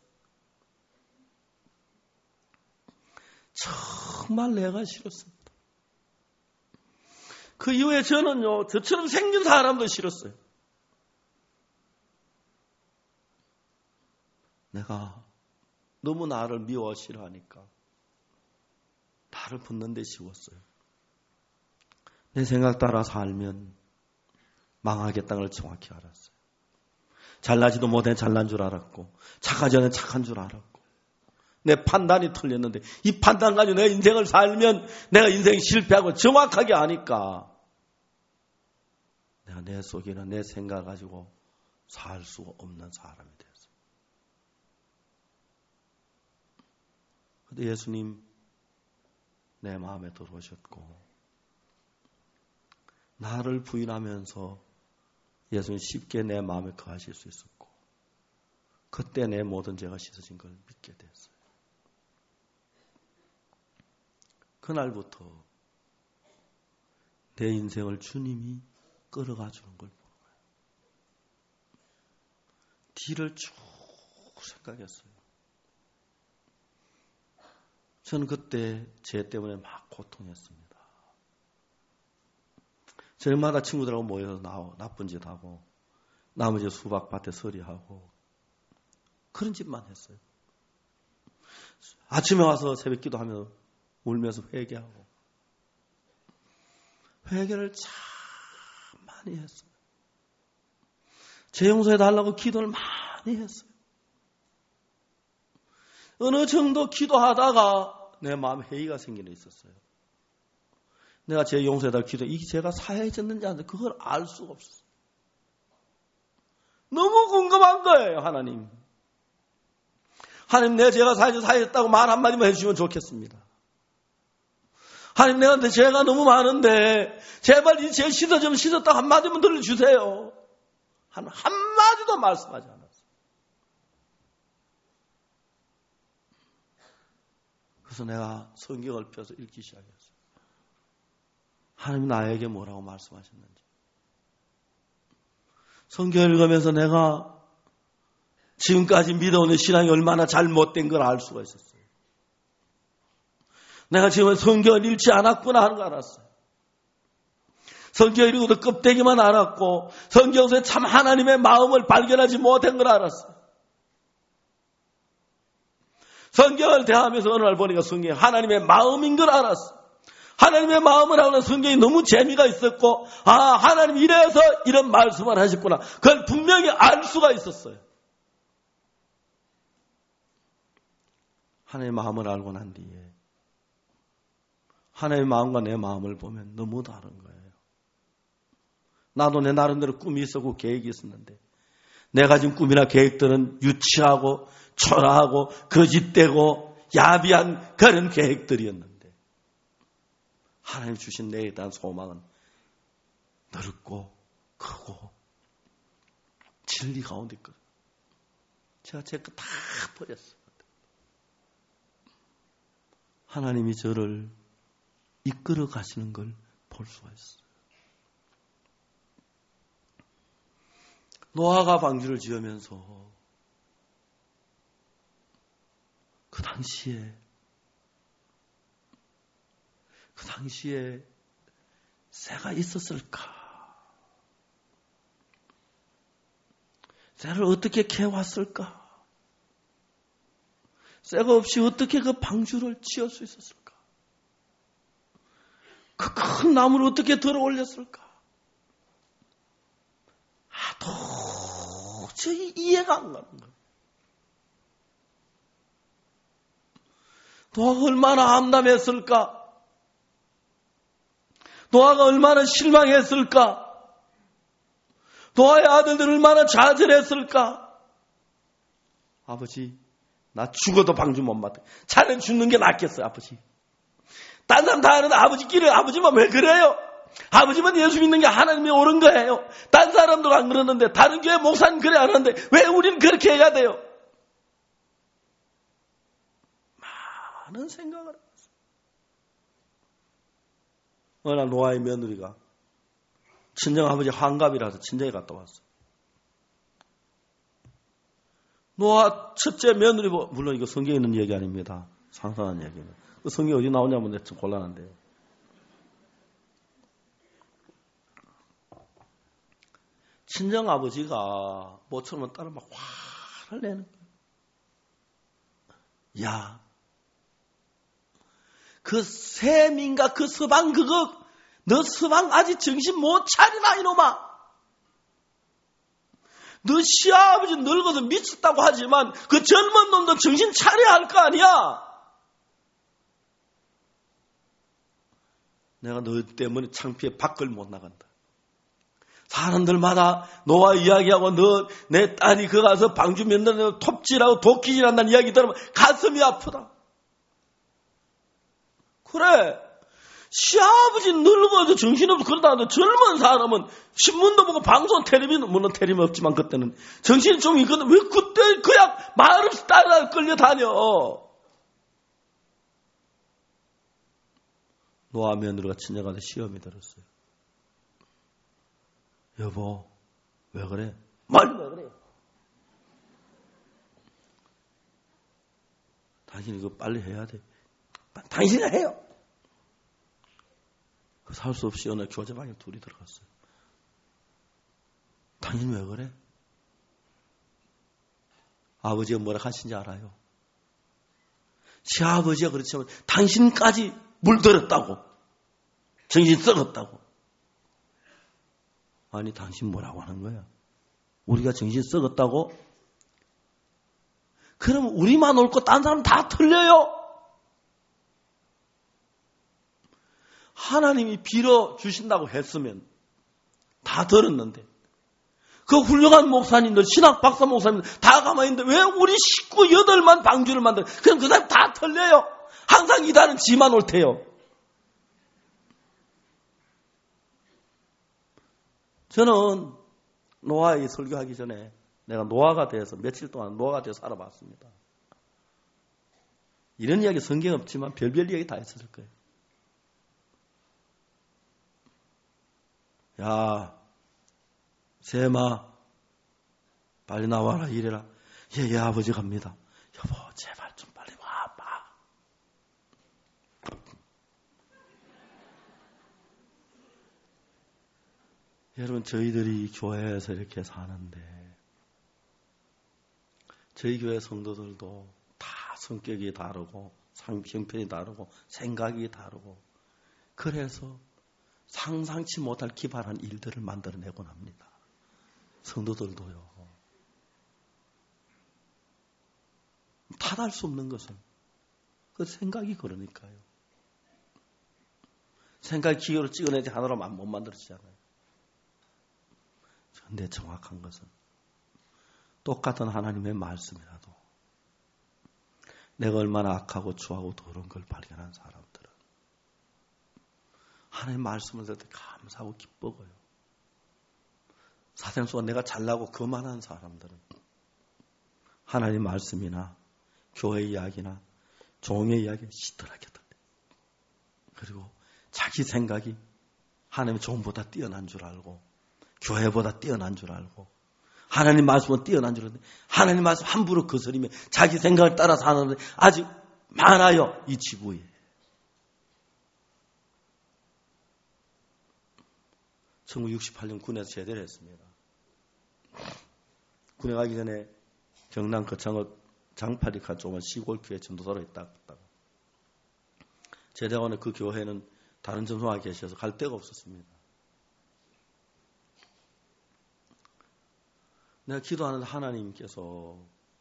정말 내가 싫었습니다. 그 이후에 저는요, 저처럼 생긴 사람도 싫었어요. 내가 너무 나를 미워 싫어하니까 나를 붙는 데 쉬웠어요. 내 생각 따라 살면 망하겠다는 걸 정확히 알았어요. 잘나지도 못해 잘난 줄 알았고 착하지 않은 착한 줄 알았고 내 판단이 틀렸는데 이 판단 가지고 내 인생을 살면 내가 인생 실패하고 정확하게 아니까 내가 내 속에는 내 생각을 가지고 살 수 없는 사람이 되었어요. 그런데 예수님 내 마음에 들어오셨고 나를 부인하면서 예수님 쉽게 내 마음에 거하실 수 있었고 그때 내 모든 죄가 씻어진 걸 믿게 됐어요. 그날부터 내 인생을 주님이 끌어가 주는 걸 보는 거예요. 뒤를 쭉 생각했어요. 저는 그때 죄 때문에 막 고통했습니다. 저녁마다 친구들하고 모여서 나쁜 짓 하고 나머지 수박밭에 서리하고 그런 짓만 했어요. 아침에 와서 새벽 기도하며 울면서 회개하고 회개를 참 많이 했어요. 제 용서해 달라고 기도를 많이 했어요. 어느 정도 기도하다가 내 마음에 회의가 생기는 있었어요. 내가 제 용서해 달라고 기도, 이게 제가 사해졌는지 안 돼, 그걸 알 수가 없었어요. 너무 궁금한 거예요, 하나님. 하나님, 내 죄가 사해졌다고 말 한마디만 해주시면 좋겠습니다. 하나님, 내가 죄가 너무 많은데 제발 이 죄 씻어주면 씻었다고 한마디만 들려주세요. 한마디도 말씀하지 않았어요. 그래서 내가 성경을 펴서 읽기 시작했어요. 하나님이 나에게 뭐라고 말씀하셨는지. 성경을 읽으면서 내가 지금까지 믿어오는 신앙이 얼마나 잘못된 걸 알 수가 있었어요. 내가 지금 성경을 읽지 않았구나 하는 걸 알았어요. 성경을 읽어도 껍데기만 알았고 성경에서 참 하나님의 마음을 발견하지 못한 걸 알았어요. 성경을 대하면서 어느 날 보니까 성경이 하나님의 마음인 걸 알았어요. 하나님의 마음을 하는 성경이 너무 재미가 있었고 하나님 이래서 이런 말씀을 하셨구나. 그걸 분명히 알 수가 있었어요. 하나님의 마음을 알고 난 뒤에 하나님의 마음과 내 마음을 보면 너무 다른 거예요. 나도 내 나름대로 꿈이 있었고 계획이 있었는데 내가 지금 꿈이나 계획들은 유치하고 초라하고 거짓되고 야비한 그런 계획들이었는데 하나님 주신 내에 대한 소망은 넓고 크고 진리 가운데 있거든요. 제가 제 거 다 버렸어요. 하나님이 저를 이끌어 가시는 걸 볼 수가 있어요. 노아가 방주를 지으면서 그 당시에 새가 있었을까? 새를 어떻게 캐왔을까? 새가 없이 어떻게 그 방주를 지을 수 있었을까? 그 큰 나무를 어떻게 들어 올렸을까? 도저히 이해가 안 가는 거예요. 노아가 얼마나 암담했을까? 노아가 얼마나 실망했을까? 노아의 아들들 얼마나 좌절했을까? 아버지, 나 죽어도 방주 못 맡아. 자넨 죽는 게 낫겠어요, 아버지. 딴 사람 다 하는데 아버지 길을, 아버지만 왜 그래요? 아버지만 예수 믿는 게 하나님이 옳은 거예요. 딴 사람도 안 그러는데, 다른 교회 목사님 그래 안 하는데 왜 우리는 그렇게 해야 돼요? 많은 생각을 했어요. 어느 날 노아의 며느리가 친정아버지 환갑이라서 친정에 갔다 왔어요. 노아 첫째 며느리, 물론 이거 성경에 있는 얘기 아닙니다. 상상한 얘기는. 그 성경이 어디 나오냐면 좀 곤란한데요. 친정아버지가 모처럼 따라 막 화를 내는 거예요. 야, 그 셈인가 그 서방 그거 너 서방 아직 정신 못 차리나 이놈아. 너 시아버지 늙어서 미쳤다고 하지만 그 젊은 놈도 정신 차려야 할 거 아니야. 내가 너 때문에 창피해 밖을 못 나간다. 사람들마다 노아 이야기하고 너 내 딸이 그 가서 방주 면담하고 톱질하고 도끼질한다는 이야기 들으면 가슴이 아프다. 그래, 시아버지 늙어도 정신없어 그러다 하는데 젊은 사람은 신문도 보고 방송 텔레비전, 물론 텔레비전 없지만 그때는 정신이 좀 있거든. 왜 그때 그냥 말없이 따라 끌려다녀. 노아 며느리가 친정가서 시험이 들었어요. 여보, 왜 그래? 말 왜 그래? 당신 이거 빨리 해야 돼. 당신이 해요. 살 수 없이 어느 교제방에 둘이 들어갔어요. 당신 왜 그래? 아버지가 뭐라 하신지 알아요? 시아버지가 그렇지만 당신까지 물들었다고. 정신 썩었다고. 아니, 당신 뭐라고 하는 거야? 우리가 정신 썩었다고? 그럼 우리만 옳고 딴 사람 다 틀려요? 하나님이 빌어주신다고 했으면 다 들었는데 그 훌륭한 목사님들, 신학 박사 목사님들 다 가만히 있는데 왜 우리 식구 8만 방주를 만들어? 그럼 그 사람 다 틀려요? 항상 이단은 지만 옳대요. 저는 노아에 설교하기 전에 내가 노아가 돼서 며칠 동안 노아가 돼서 살아봤습니다. 이런 이야기 성경 없지만 별별 이야기 다 있었을 거예요. 야, 셈아, 빨리 나와라 이래라. 예, 아버지 갑니다. 여보, 제발 좀 빨리 와봐. 여러분, 저희들이 교회에서 이렇게 사는데 저희 교회 성도들도 다 성격이 다르고 형편이 다르고 생각이 다르고 그래서 상상치 못할 기발한 일들을 만들어내곤 합니다. 성도들도요. 탓할 수 없는 것은 그 생각이 그러니까요. 생각 기호를 찍어내지 하나로만 못 만들어지잖아요. 그런데 정확한 것은 똑같은 하나님의 말씀이라도 내가 얼마나 악하고 추하고 더러운 걸 발견한 사람들은 하나님의 말씀을 들을 때 감사하고 기뻐요. 사생 속에 내가 잘나고 거만한 사람들은 하나님의 말씀이나 교회 이야기나 종의 이야기에 시들하게 들려요. 그리고 자기 생각이 하나님의 종보다 뛰어난 줄 알고 교회보다 뛰어난 줄 알고 하나님 말씀은 뛰어난 줄 알았는데 하나님 말씀 함부로 거스리며 자기 생각을 따라서 하는 분들이 아직 많아요. 이 지구에. 천구 68년 군에서 제대를 했습니다. 군에 가기 전에 경남 거창읍 장파리카 쪽은 시골 교회 전도사로 있다가 제대원의 그 교회는 다른 전도사가 계셔서 갈 데가 없었습니다. 내가 기도하는데 하나님께서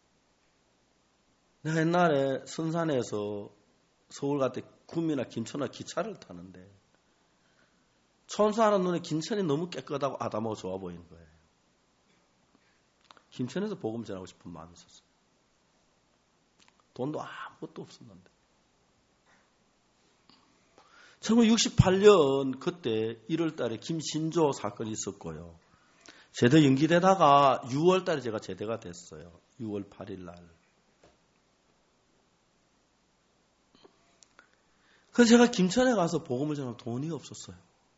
내가 옛날에 선산에서 서울 갈 때 구미나 김천이나 기차를 타는데 천수하는 눈에 김천이 너무 깨끗하고 아담하고 좋아 보이는 거예요. 김천에서 복음 전하고 싶은 마음이 있었어요. 돈도 아무것도 없었는데 1968년 그때 1월 달에 김신조 사건이 있었고요. 제대 연기되다가 6월 달에 제가 제대가 됐어요. 6월 8일 날. 그래서 제가 김천에 가서 복음을 전하면 돈이 없었어요.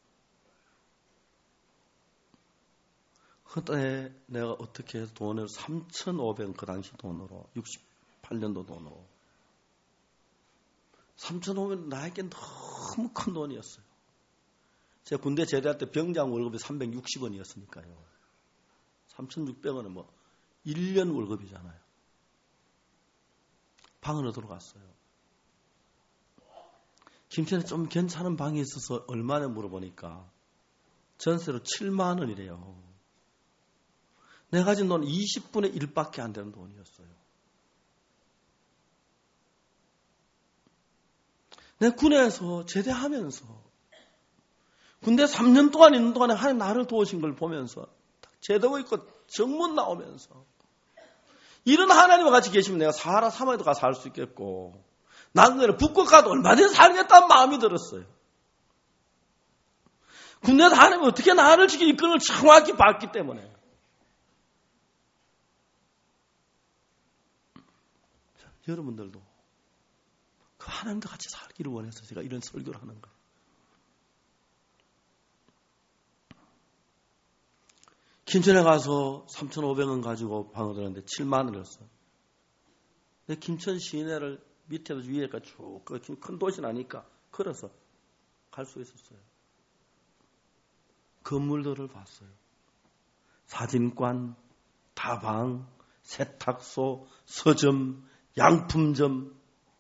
그때 내가 어떻게 해서 돈을 3,500원 그 당시 돈으로 68년도 돈으로 3,500원 나에게 너무 큰 돈이었어요. 제가 군대 제대할 때 병장 월급이 360원이었으니까요. 3,600원은 뭐 1년 월급이잖아요. 방으로 들어갔어요. 김천에 좀 괜찮은 방이 있어서 얼마나 물어보니까 전세로 7만 원이래요. 내가 가진 돈 20분의 1밖에 안 되는 돈이었어요. 내가 군에서 제대하면서 군대 3년 동안 있는 동안에 하나님 나를 도우신 걸 보면서 제대하고 있고 정문 나오면서 이런 하나님과 같이 계시면 내가 사하라 사막에도 가서 살 수 있겠고 나그네를 북극 가도 얼마든지 살겠다는 마음이 들었어요. 군대에서 하나님이 어떻게 나를 지키는 이끌을 정확히 봤기 때문에 여러분들도 그 하나님과 같이 살기를 원해서 제가 이런 설교를 하는 거예요. 김천에 가서 3,500원 가지고 방을 들었는데 7만 원이었어. 근데 김천 시내를 밑에서 위에까지 쭉 큰 도시 나니까 걸어서 갈 수 있었어요. 건물들을 봤어요. 사진관, 다방, 세탁소, 서점, 양품점.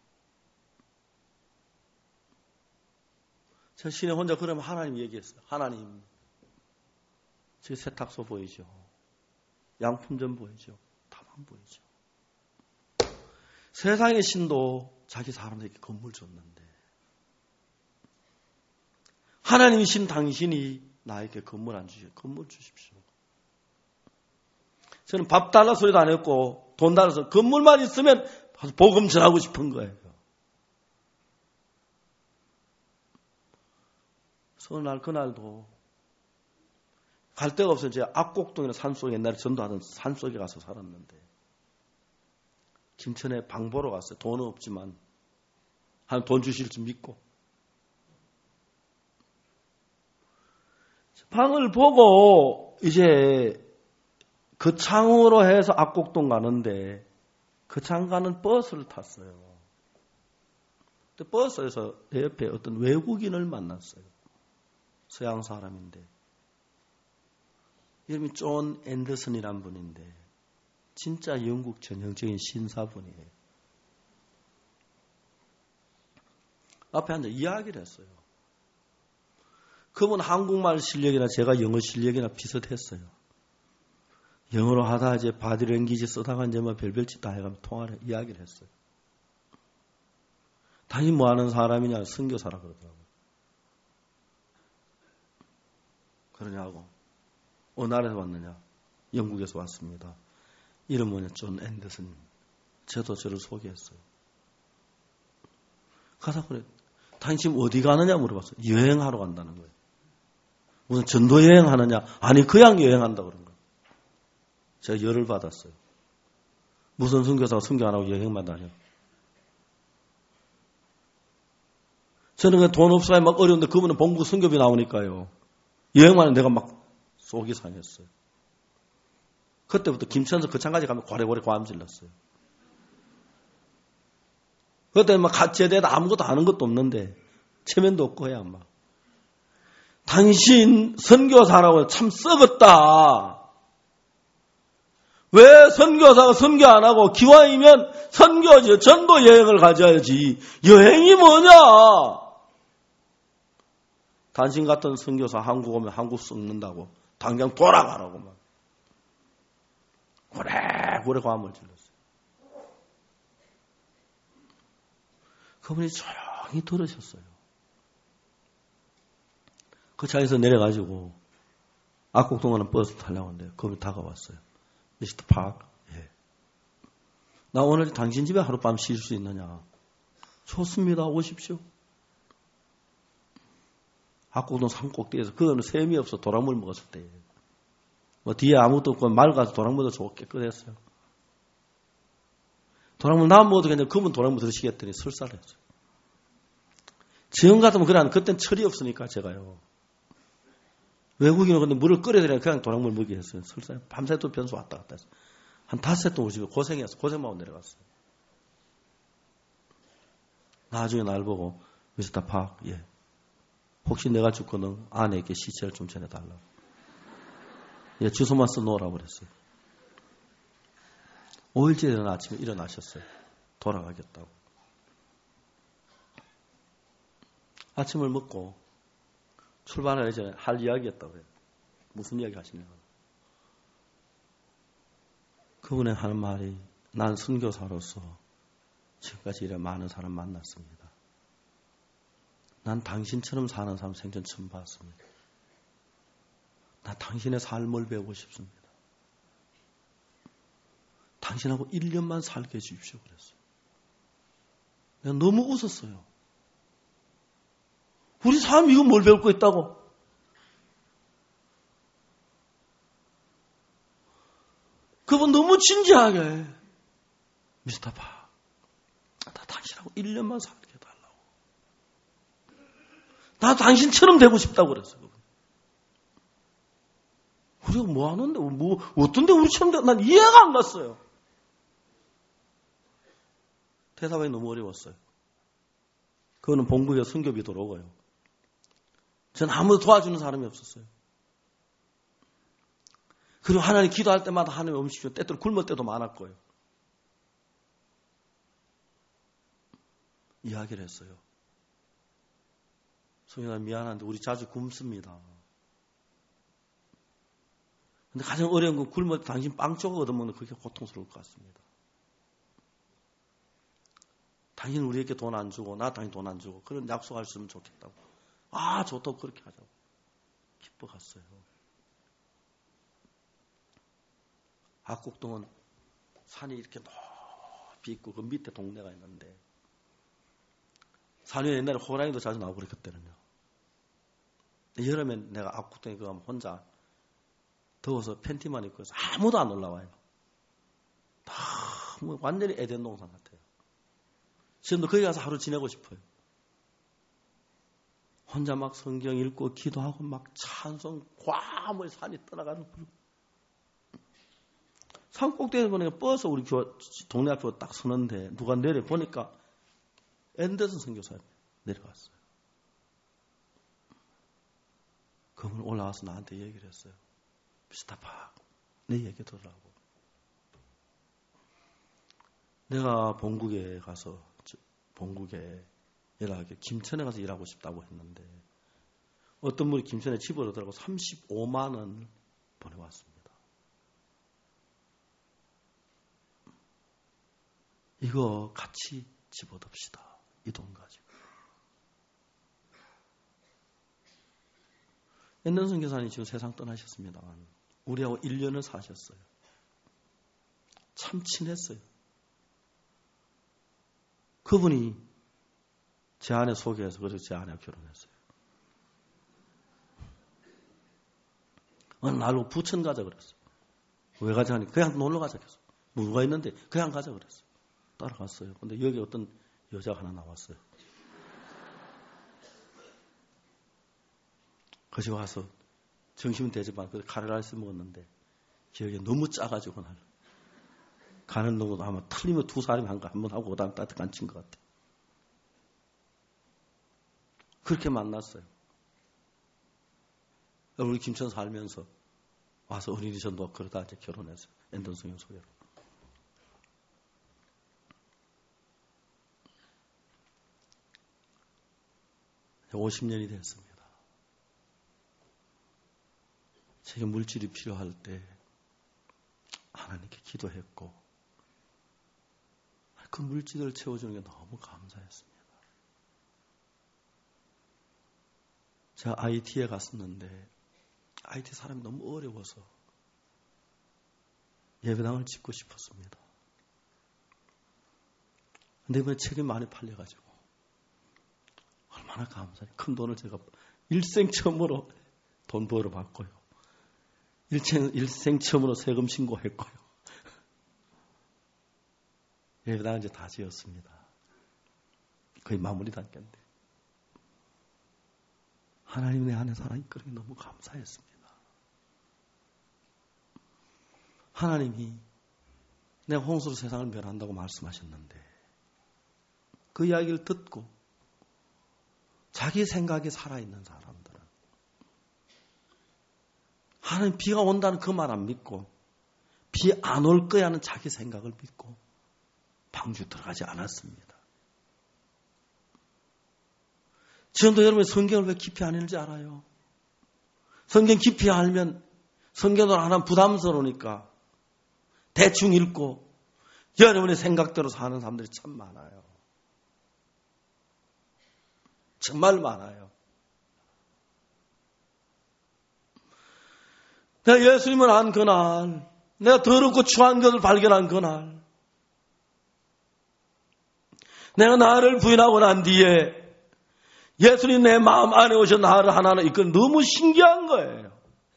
제가 시내 혼자 그러면 하나님 얘기했어요. 하나님, 제 세탁소 보이죠? 양품점 보이죠? 다방 보이죠? 세상의 신도 자기 사람들에게 건물 줬는데 하나님이신 당신이 나에게 건물 안 주시오. 건물 주십시오. 저는 밥 달라 소리도 안 했고 돈 달라서 건물만 있으면 복음 전하고 싶은 거예요. 그래서 그날도 갈 데가 없어서 제가 압곡동이나 산속에 옛날에 전도하던 산속에 가서 살았는데 김천에 방 보러 갔어요. 돈은 없지만 한 돈 주실 줄 믿고 방을 보고 이제 거창으로 해서 압곡동 가는데 거창 가는 버스를 탔어요. 근데 버스에서 내 옆에 어떤 외국인을 만났어요. 서양 사람인데 이름이 존 앤더슨이란 분인데 진짜 영국 전형적인 신사분이에요. 앞에 앉아 이야기를 했어요. 그분 한국말 실력이나 제가 영어 실력이나 비슷했어요. 영어로 하다 이제 바디랭귀지 쓰다가 이제 뭐 별별 짓 다 해가면서 통화를 이야기를 했어요. 당신 뭐 하는 사람이냐? 선교사라 그러더라고요. 그러냐고. 어느 나라에서 왔느냐? 영국에서 왔습니다. 이름은 존 앤더슨. 저도 저를 소개했어요. 가서 그래. 당신 지금 어디 가느냐 물어봤어요. 여행하러 간다는 거예요. 무슨 전도 여행하느냐? 아니 그냥 여행한다고 그런 거예요. 제가 열을 받았어요. 무슨 선교사가 선교 안 하고 여행만 다녀. 저는 돈 없어야 막 어려운데 그분은 봉국 선교비 나오니까요. 여행만 하면 내가 막 속이 상했어요. 그때부터 김천서 거창까지 가면 고래고래 고함 질렀어요. 그때 막 같이 대해서 아무것도 아는 것도 없는데 체면도 없고 해야 막. 당신 선교사라고 참 썩었다. 왜 선교사가 선교 안 하고 기왕이면 선교지 전도 여행을 가져야지. 여행이 뭐냐? 당신 같은 선교사 한국 오면 한국 썩는다고 당장 돌아가라고 막. 고래 고함을 질렀어요. 그분이 조용히 들으셨어요. 그 차에서 내려가지고 압곡동가는 버스 타려고 하는데 그분이 다가왔어요. 미스터 팍, 예. 나 오늘 당신 집에 하룻밤 쉴 수 있느냐? 좋습니다. 오십시오. 압곡동 산꼭대기에서 그거는 샘이 없어 도랑물 먹었을 때예요. 뭐 뒤에 아무것도 없고 맑아서 도랑물도 좋고 깨끗했어요. 도랑물 나 먹어도 그냥 그분 도랑물 들으시겠더니 설사를 했어요. 지금 같으면 그래 그땐 철이 없으니까 제가요. 외국인은 근데 물을 끓여드려야 그냥 도랑물 먹게 했어요. 설사 밤새 또 변수 왔다 갔다 했어요. 한 5번 우리 집에 고생했어. 고생만 하고 내려갔어요. 나중에 날 보고 미스터 팍, 예. 혹시 내가 죽거든 아내에게 시체를 좀 전해달라고. 예, 주소만 써놓으라고 그랬어요. 5일째 되는 아침에 일어나셨어요. 돌아가겠다고. 아침을 먹고 출발하기 전에 할 이야기였다고 해요. 무슨 이야기 하시냐고. 그분의 하는 말이 난 선교사로서 지금까지 이래 많은 사람 만났습니다. 난 당신처럼 사는 사람 생전 처음 봤습니다. 나 당신의 삶을 배우고 싶습니다. 당신하고 1년만 살게 해주십시오. 그랬어요. 내가 너무 웃었어요. 우리 사람 이거 뭘 배울 거 있다고? 그분 너무 진지하게 미스터 파, 나 당신하고 1년만 살게 해달라고. 나 당신처럼 되고 싶다고 그랬어요. 그분. 우리가 뭐 하는데, 어떤데 우리처럼 돼? 난 이해가 안 갔어요. 대답하기 너무 어려웠어요. 그거는 본국에 선교비 들어오고요. 전 아무도 도와주는 사람이 없었어요. 그리고 하나님 기도할 때마다 하나님 음식 줘. 때때로 굶을 때도 많았고요. 이야기를 했어요. 성현아 미안한데 우리 자주 굶습니다. 근데 가장 어려운 건 굶을 때 당신 빵 조각 얻어먹는 그게 고통스러울 것 같습니다. 당신 우리에게 돈 안 주고 나 당신 돈 안 주고 그런 약속할 수 있으면 좋겠다고. 아 좋다고 그렇게 하자고. 기뻐 갔어요. 압곡동은 산이 이렇게 높이 있고 그 밑에 동네가 있는데 산 위에 옛날에 호랑이도 자주 나오고 그랬거든요. 여름에 내가 압곡동에 가면 혼자 더워서 팬티만 입고 해서 아무도 안 올라와요. 너무 완전히 에덴 동산 같아요. 지금도 거기 가서 하루 지내고 싶어요. 혼자 막 성경 읽고 기도하고 막 찬송 과물 산이 떠나가는 산 꼭대기에서 보니까 버스 우리 동네 앞에 딱 서는데 누가 내려 보니까 앤더슨 선교사님 내려갔어요. 그분 올라와서 나한테 얘기를 했어요. 비슷하다. 내 얘기 들으라고. 내가 본국에 가서 본국에 일하게 김천에 가서 일하고 싶다고 했는데 어떤 분이 김천에 집을 얻으라고 35만 원 보내왔습니다. 이거 같이 집 얻읍시다. 이 돈 가지고. 엔던슨 교사님 지금 세상 떠나셨습니다만 우리하고 1년을 사셨어요. 참 친했어요. 그분이 제 아내 소개해서 그래서 제 아내와 결혼했어요. 어느 날 부천 가자 그랬어요. 왜 가자 하니 그냥 놀러 가자 계속. 뭐가 있는데 그냥 가자 그랬어요. 따라갔어요. 근데 여기 어떤 여자가 하나 나왔어요. 거기 와서 점심은 되지만 카레라이스 먹었는데 기억이 너무 짜가지고 날 가는 놈은 아마 틀리면 두 사람이 한 번 하고 그다음 따뜻한 친 것 같아요. 그렇게 만났어요. 우리 김천 살면서 와서 어린이 전도 그러다 이제 결혼했어요. 엔던슨 소개로. 50년이 됐습니다. 제게 물질이 필요할 때 하나님께 기도했고 그 물질을 채워주는 게 너무 감사했습니다. 제가 IT에 갔었는데 IT 사람이 너무 어려워서 예배당을 짓고 싶었습니다. 근데 이번에 책이 많이 팔려가지고 얼마나 감사해요. 큰 돈을 제가 일생 처음으로 돈 벌어 봤고요. 일생 처음으로 세금 신고했고요. 예배당 이제 다 지었습니다. 거의 마무리 단계인데 하나님 내 안에 살아있거든요. 너무 감사했습니다. 하나님이 내가 홍수로 세상을 멸한다고 말씀하셨는데 그 이야기를 듣고 자기 생각이 살아있는 사람들은 하나님 비가 온다는 그 말 안 믿고 비 안 올 거야 하는 자기 생각을 믿고 방주 들어가지 않았습니다. 지금도 여러분 성경을 왜 깊이 안 읽는지 알아요? 성경 깊이 알면 성경을 안 하면 부담스러우니까 대충 읽고 여러분의 생각대로 사는 사람들이 참 많아요. 정말 많아요. 내가 예수님을 안 그날, 내가 더럽고 추한 것을 발견한 그날, 내가 나를 부인하고 난 뒤에 예수님 내 마음 안에 오셔 나를 하나하나 이건 너무 신기한 거예요.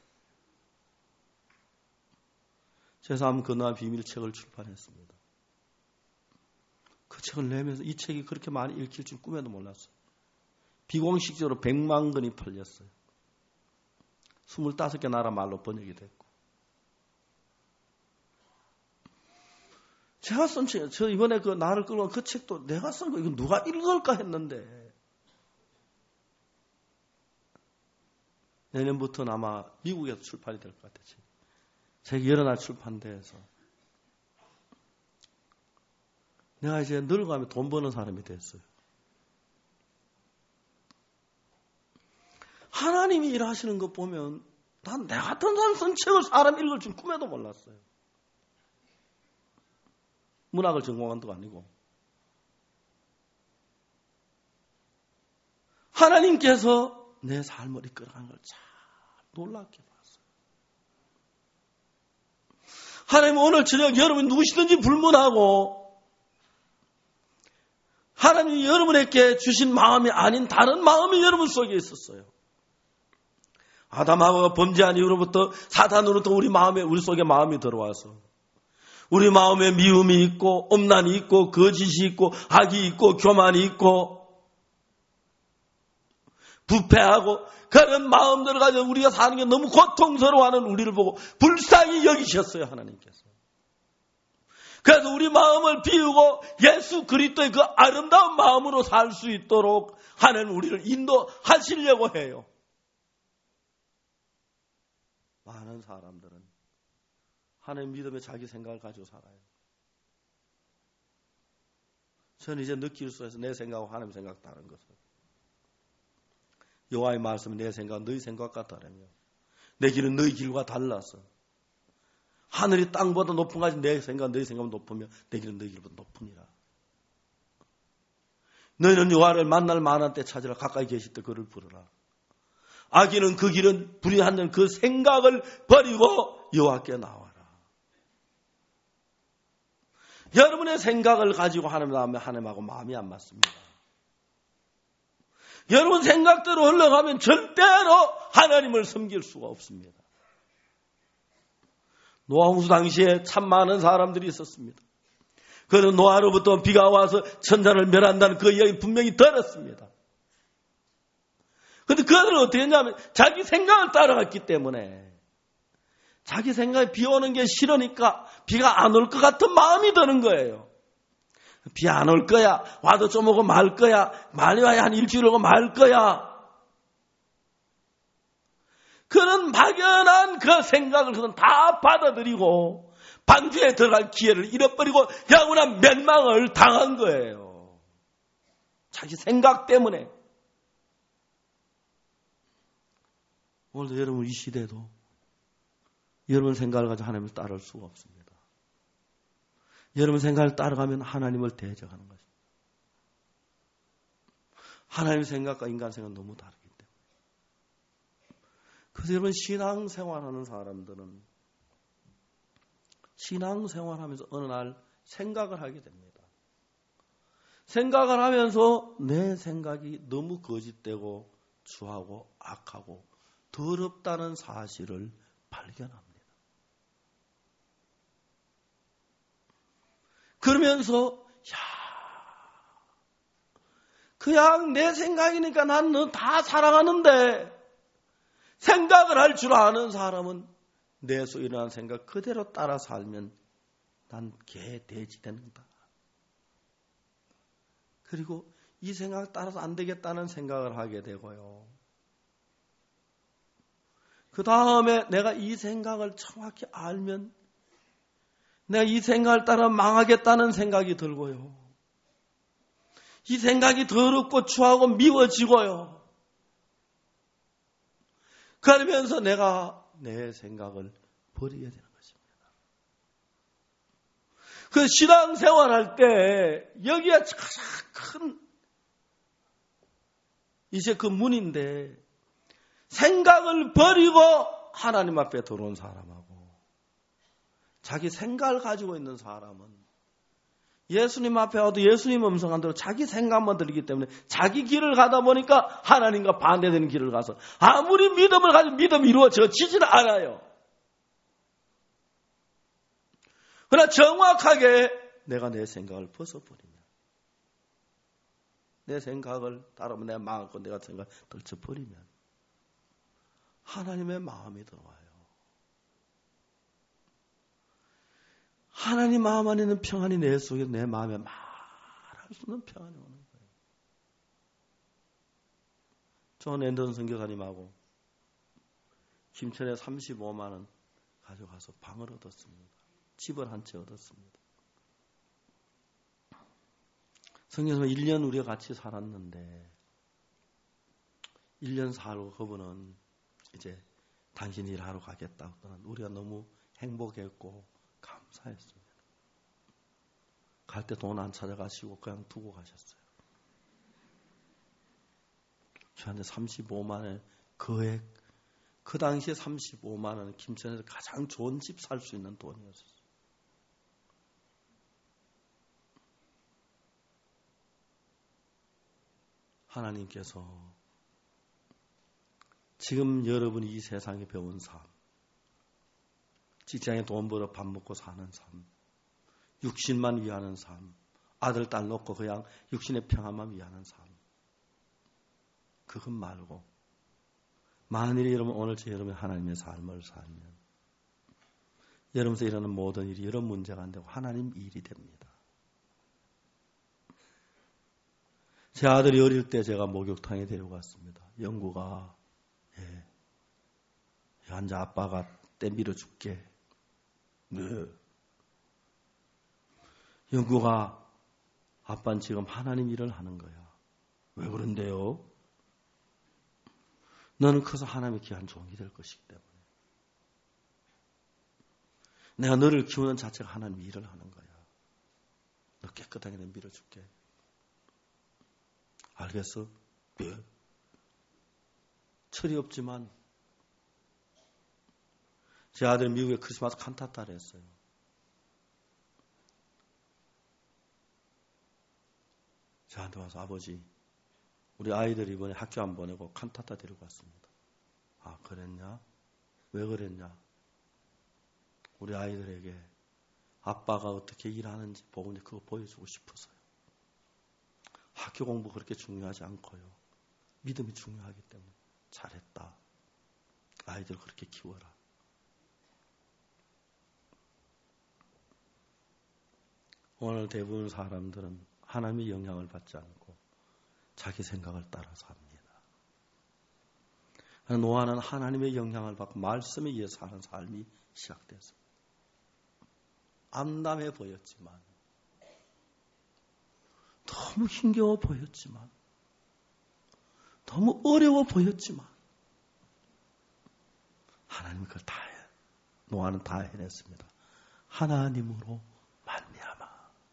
제 삶 그날 비밀책을 출판했습니다. 그 책을 내면서 이 책이 그렇게 많이 읽힐 줄 꿈에도 몰랐어요. 비공식적으로 100만 권이 팔렸어요. 25개 나라 말로 번역이 됐고. 제가 쓴 책, 저 이번에 그 나를 끌고 그 책도 내가 쓴 거, 이거 누가 읽을까 했는데, 내년부터는 아마 미국에서 출판이 될 것 같아요. 책이 여러 날 출판돼서. 내가 이제 늙어가면 돈 버는 사람이 됐어요. 하나님이 일하시는 거 보면 난 내 같은 사람 쓴 책을 사람 읽을 줄 꿈에도 몰랐어요. 문학을 전공한 것도 아니고. 하나님께서 내 삶을 이끌어가는 걸 참 놀랍게 봤어요. 하나님 오늘 저녁 여러분 누구시든지 불문하고 하나님이 여러분에게 주신 마음이 아닌 다른 마음이 여러분 속에 있었어요. 아담하고가 범죄한 이후로부터 사탄으로부터 우리 속에 마음이 들어와서 우리 마음에 미움이 있고 엄난이 있고 거짓이 있고 악이 있고 교만이 있고 부패하고 그런 마음들을 가지고 우리가 사는 게 너무 고통스러워하는 우리를 보고 불쌍히 여기셨어요. 하나님께서. 그래서 우리 마음을 비우고 예수 그리스도의 그 아름다운 마음으로 살 수 있도록 하나님 우리를 인도하시려고 해요. 많은 사람들은 하나님 믿음에 자기 생각을 가지고 살아요. 저는 이제 느낄 수 있어서 내 생각하고 하나님 생각 다른 것을. 여호와의 말씀은 내 생각, 너희 생각과 다르며 내 길은 너희 길과 달라서 하늘이 땅보다 높은 것이 내 생각, 너희 생각은 높으며 내 길은 너희 길보다 높으니라. 너희는 여호와를 만날 만한 때 찾으라. 가까이 계실 때 그를 부르라. 악인은 그 길은 불의한 그 생각을 버리고 여호와께 나와라. 여러분의 생각을 가지고 하나님 나오면 하나님하고 마음이 안 맞습니다. 여러분 생각대로 흘러가면 절대로 하나님을 섬길 수가 없습니다. 노아 홍수 당시에 참 많은 사람들이 있었습니다. 그는 노아로부터 비가 와서 천사를 멸한다는 그 이야기 분명히 들었습니다. 그런데 그들은 어떻게 했냐면 자기 생각을 따라갔기 때문에 자기 생각에 비 오는 게 싫으니까 비가 안 올 것 같은 마음이 드는 거예요. 비 안 올 거야. 와도 좀 오고 말 거야. 많이 와야 한 일주일 오고 말 거야. 그런 막연한 그 생각을 그는 다 받아들이고 방주에 들어갈 기회를 잃어버리고 영원한 멸망을 당한 거예요. 자기 생각 때문에. 오늘도 여러분 이 시대도 여러분 생각을 가지고 하나님을 따를 수가 없습니다. 여러분 생각을 따라가면 하나님을 대적하는 것입니다. 하나님의 생각과 인간 생각은 너무 다르기 때문에. 그래서 여러분 신앙생활하는 사람들은 신앙생활하면서 어느 날 생각을 하게 됩니다. 생각을 하면서 내 생각이 너무 거짓되고 추하고 악하고 더럽다는 사실을 발견합니다. 그러면서 그냥 내 생각이니까 난 너 다 사랑하는데 생각을 할 줄 아는 사람은 내 속에 일어난 생각 그대로 따라 살면 난 개 돼지 된다. 그리고 이 생각을 따라서 안 되겠다는 생각을 하게 되고요. 그 다음에 내가 이 생각을 정확히 알면 내가 이 생각을 따라 망하겠다는 생각이 들고요. 이 생각이 더럽고 추하고 미워지고요. 그러면서 내가 내 생각을 버리게 되는 것입니다. 그 신앙생활할 때 여기가 가장 큰 이제 그 문인데 생각을 버리고 하나님 앞에 들어온 사람하고 자기 생각을 가지고 있는 사람은 예수님 앞에 와도 예수님 음성 안 들어 자기 생각만 들리기 때문에 자기 길을 가다 보니까 하나님과 반대되는 길을 가서 아무리 믿음을 가지고 믿음이 이루어지지는 않아요. 그러나 정확하게 내가 내 생각을 벗어버리면 내 생각을 따르면 내가 망할 건 내가 생각을 떨쳐버리면 하나님의 마음이 들어와요. 하나님 마음 안에 있는 평안이 내 속에 내 마음에 말할 수 없는 평안이 오는 거예요. 존 앤던 선교사님하고 김천에 35만 원 가져가서 방을 얻었습니다. 집을 한 채 얻었습니다. 선교사님 1년 우리가 같이 살았는데 1년 살고 그분은 이제 당신 일하러 가겠다고 우리가 너무 행복했고 감사했습니다. 갈 때 돈 안 찾아가시고 그냥 두고 가셨어요. 저한테 35만 원 거액 그 당시에 35만 원은 김천에서 가장 좋은 집 살 수 있는 돈이었어요. 하나님께서 지금 여러분이 이 세상에 배운 삶 직장에 돈 벌어 밥 먹고 사는 삶, 육신만 위하는 삶, 아들, 딸 놓고 그냥 육신의 평안만 위하는 삶. 그것 말고 만일에 여러분 오늘 여러분의 하나님의 삶을 살면 여러분에서 일어나는 모든 일이 여러분 문제가 안 되고 하나님 일이 됩니다. 제 아들이 어릴 때 제가 목욕탕에 데려갔습니다. 영구가 앉아 아빠가 때 밀어줄게. 네. 영구가 아빠는 지금 하나님 일을 하는 거야. 왜 그런데요? 너는 커서 하나님의 귀한 종이 될 것이기 때문에. 내가 너를 키우는 자체가 하나님의 일을 하는 거야. 너 깨끗하게 내가 밀어줄게. 알겠어? 네. 철이 없지만 제 아들 미국에 크리스마스 칸타타를 했어요. 저한테 와서 아버지 우리 아이들 이번에 학교 안 보내고 칸타타 데리고 왔습니다. 아 그랬냐? 왜 그랬냐? 우리 아이들에게 아빠가 어떻게 일하는지 보고 그거 보여주고 싶어서요. 학교 공부 그렇게 중요하지 않고요. 믿음이 중요하기 때문에 잘했다. 아이들 그렇게 키워라. 오늘 대부분 사람들은 하나님의 영향을 받지 않고 자기 생각을 따라서 합니다. 노아는 하나님의 영향을 받고 말씀에 의해 사는 삶이 시작됐습니다. 암담해 보였지만 너무 힘겨워 보였지만 너무 어려워 보였지만 하나님이 그걸 다 노아는 다 해냈습니다. 하나님으로 말미암아.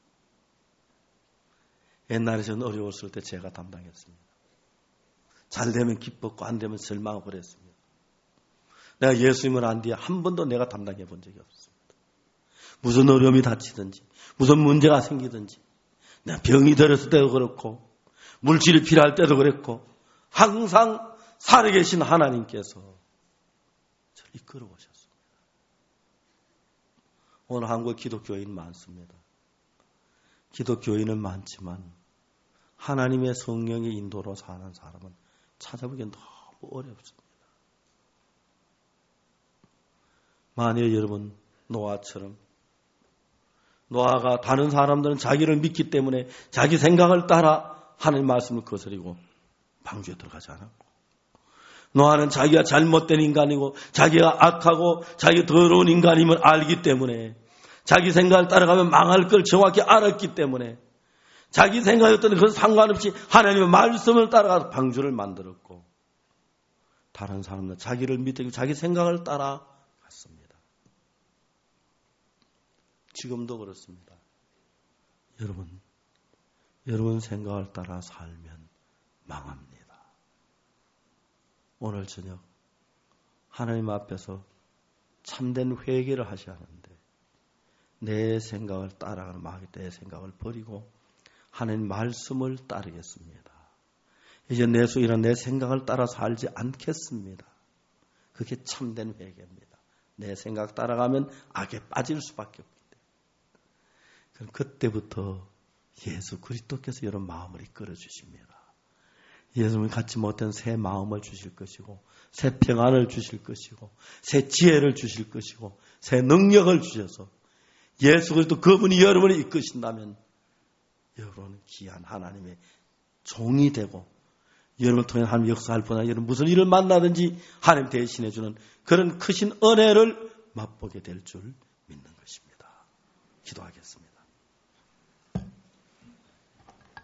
옛날에 저는 어려웠을 때 제가 담당했습니다. 잘 되면 기뻤고 안 되면 절망하고 그랬습니다. 내가 예수님을 안 뒤에 한 번도 내가 담당해 본 적이 없습니다. 무슨 어려움이 닥치든지 무슨 문제가 생기든지 내가 병이 들었을 때도 그렇고 물질이 필요할 때도 그랬고 항상 살아계신 하나님께서 저를 이끌어 오셨습니다. 오늘 한국 기독교인 많습니다. 기독교인은 많지만 하나님의 성령의 인도로 사는 사람은 찾아보기엔 너무 어렵습니다. 만약 여러분 노아처럼 노아가 다른 사람들은 자기를 믿기 때문에 자기 생각을 따라 하나님 말씀을 거스리고 방주에 들어가지 않았고 노아는 자기가 잘못된 인간이고 자기가 악하고 자기가 더러운 인간임을 알기 때문에 자기 생각을 따라가면 망할 걸 정확히 알았기 때문에 자기 생각이었던 그건 상관없이 하나님의 말씀을 따라가서 방주를 만들었고 다른 사람은 자기를 믿고 자기 생각을 따라갔습니다. 지금도 그렇습니다. 여러분 생각을 따라 살면 망합니다. 오늘 저녁 하나님 앞에서 참된 회개를 하셔야 하는데 내 생각을 따라가는 마귀 내 생각을 버리고 하나님 말씀을 따르겠습니다. 이제 내 속이나 내 생각을 따라 살지 않겠습니다. 그게 참된 회개입니다. 내 생각 따라가면 악에 빠질 수밖에 없기 때문에. 그럼 그때부터 예수 그리스도께서 여러분 마음을 이끌어 주십니다. 예수님을 갖지 못한 새 마음을 주실 것이고 새 평안을 주실 것이고 새 지혜를 주실 것이고 새 능력을 주셔서 예수 그리스도 그분이 여러분을 이끄신다면 여러분은 귀한 하나님의 종이 되고 여러분을 통해 하나님 역사할 뿐 아니라 여러분 무슨 일을 만나든지 하나님 대신해 주는 그런 크신 은혜를 맛보게 될 줄 믿는 것입니다. 기도하겠습니다.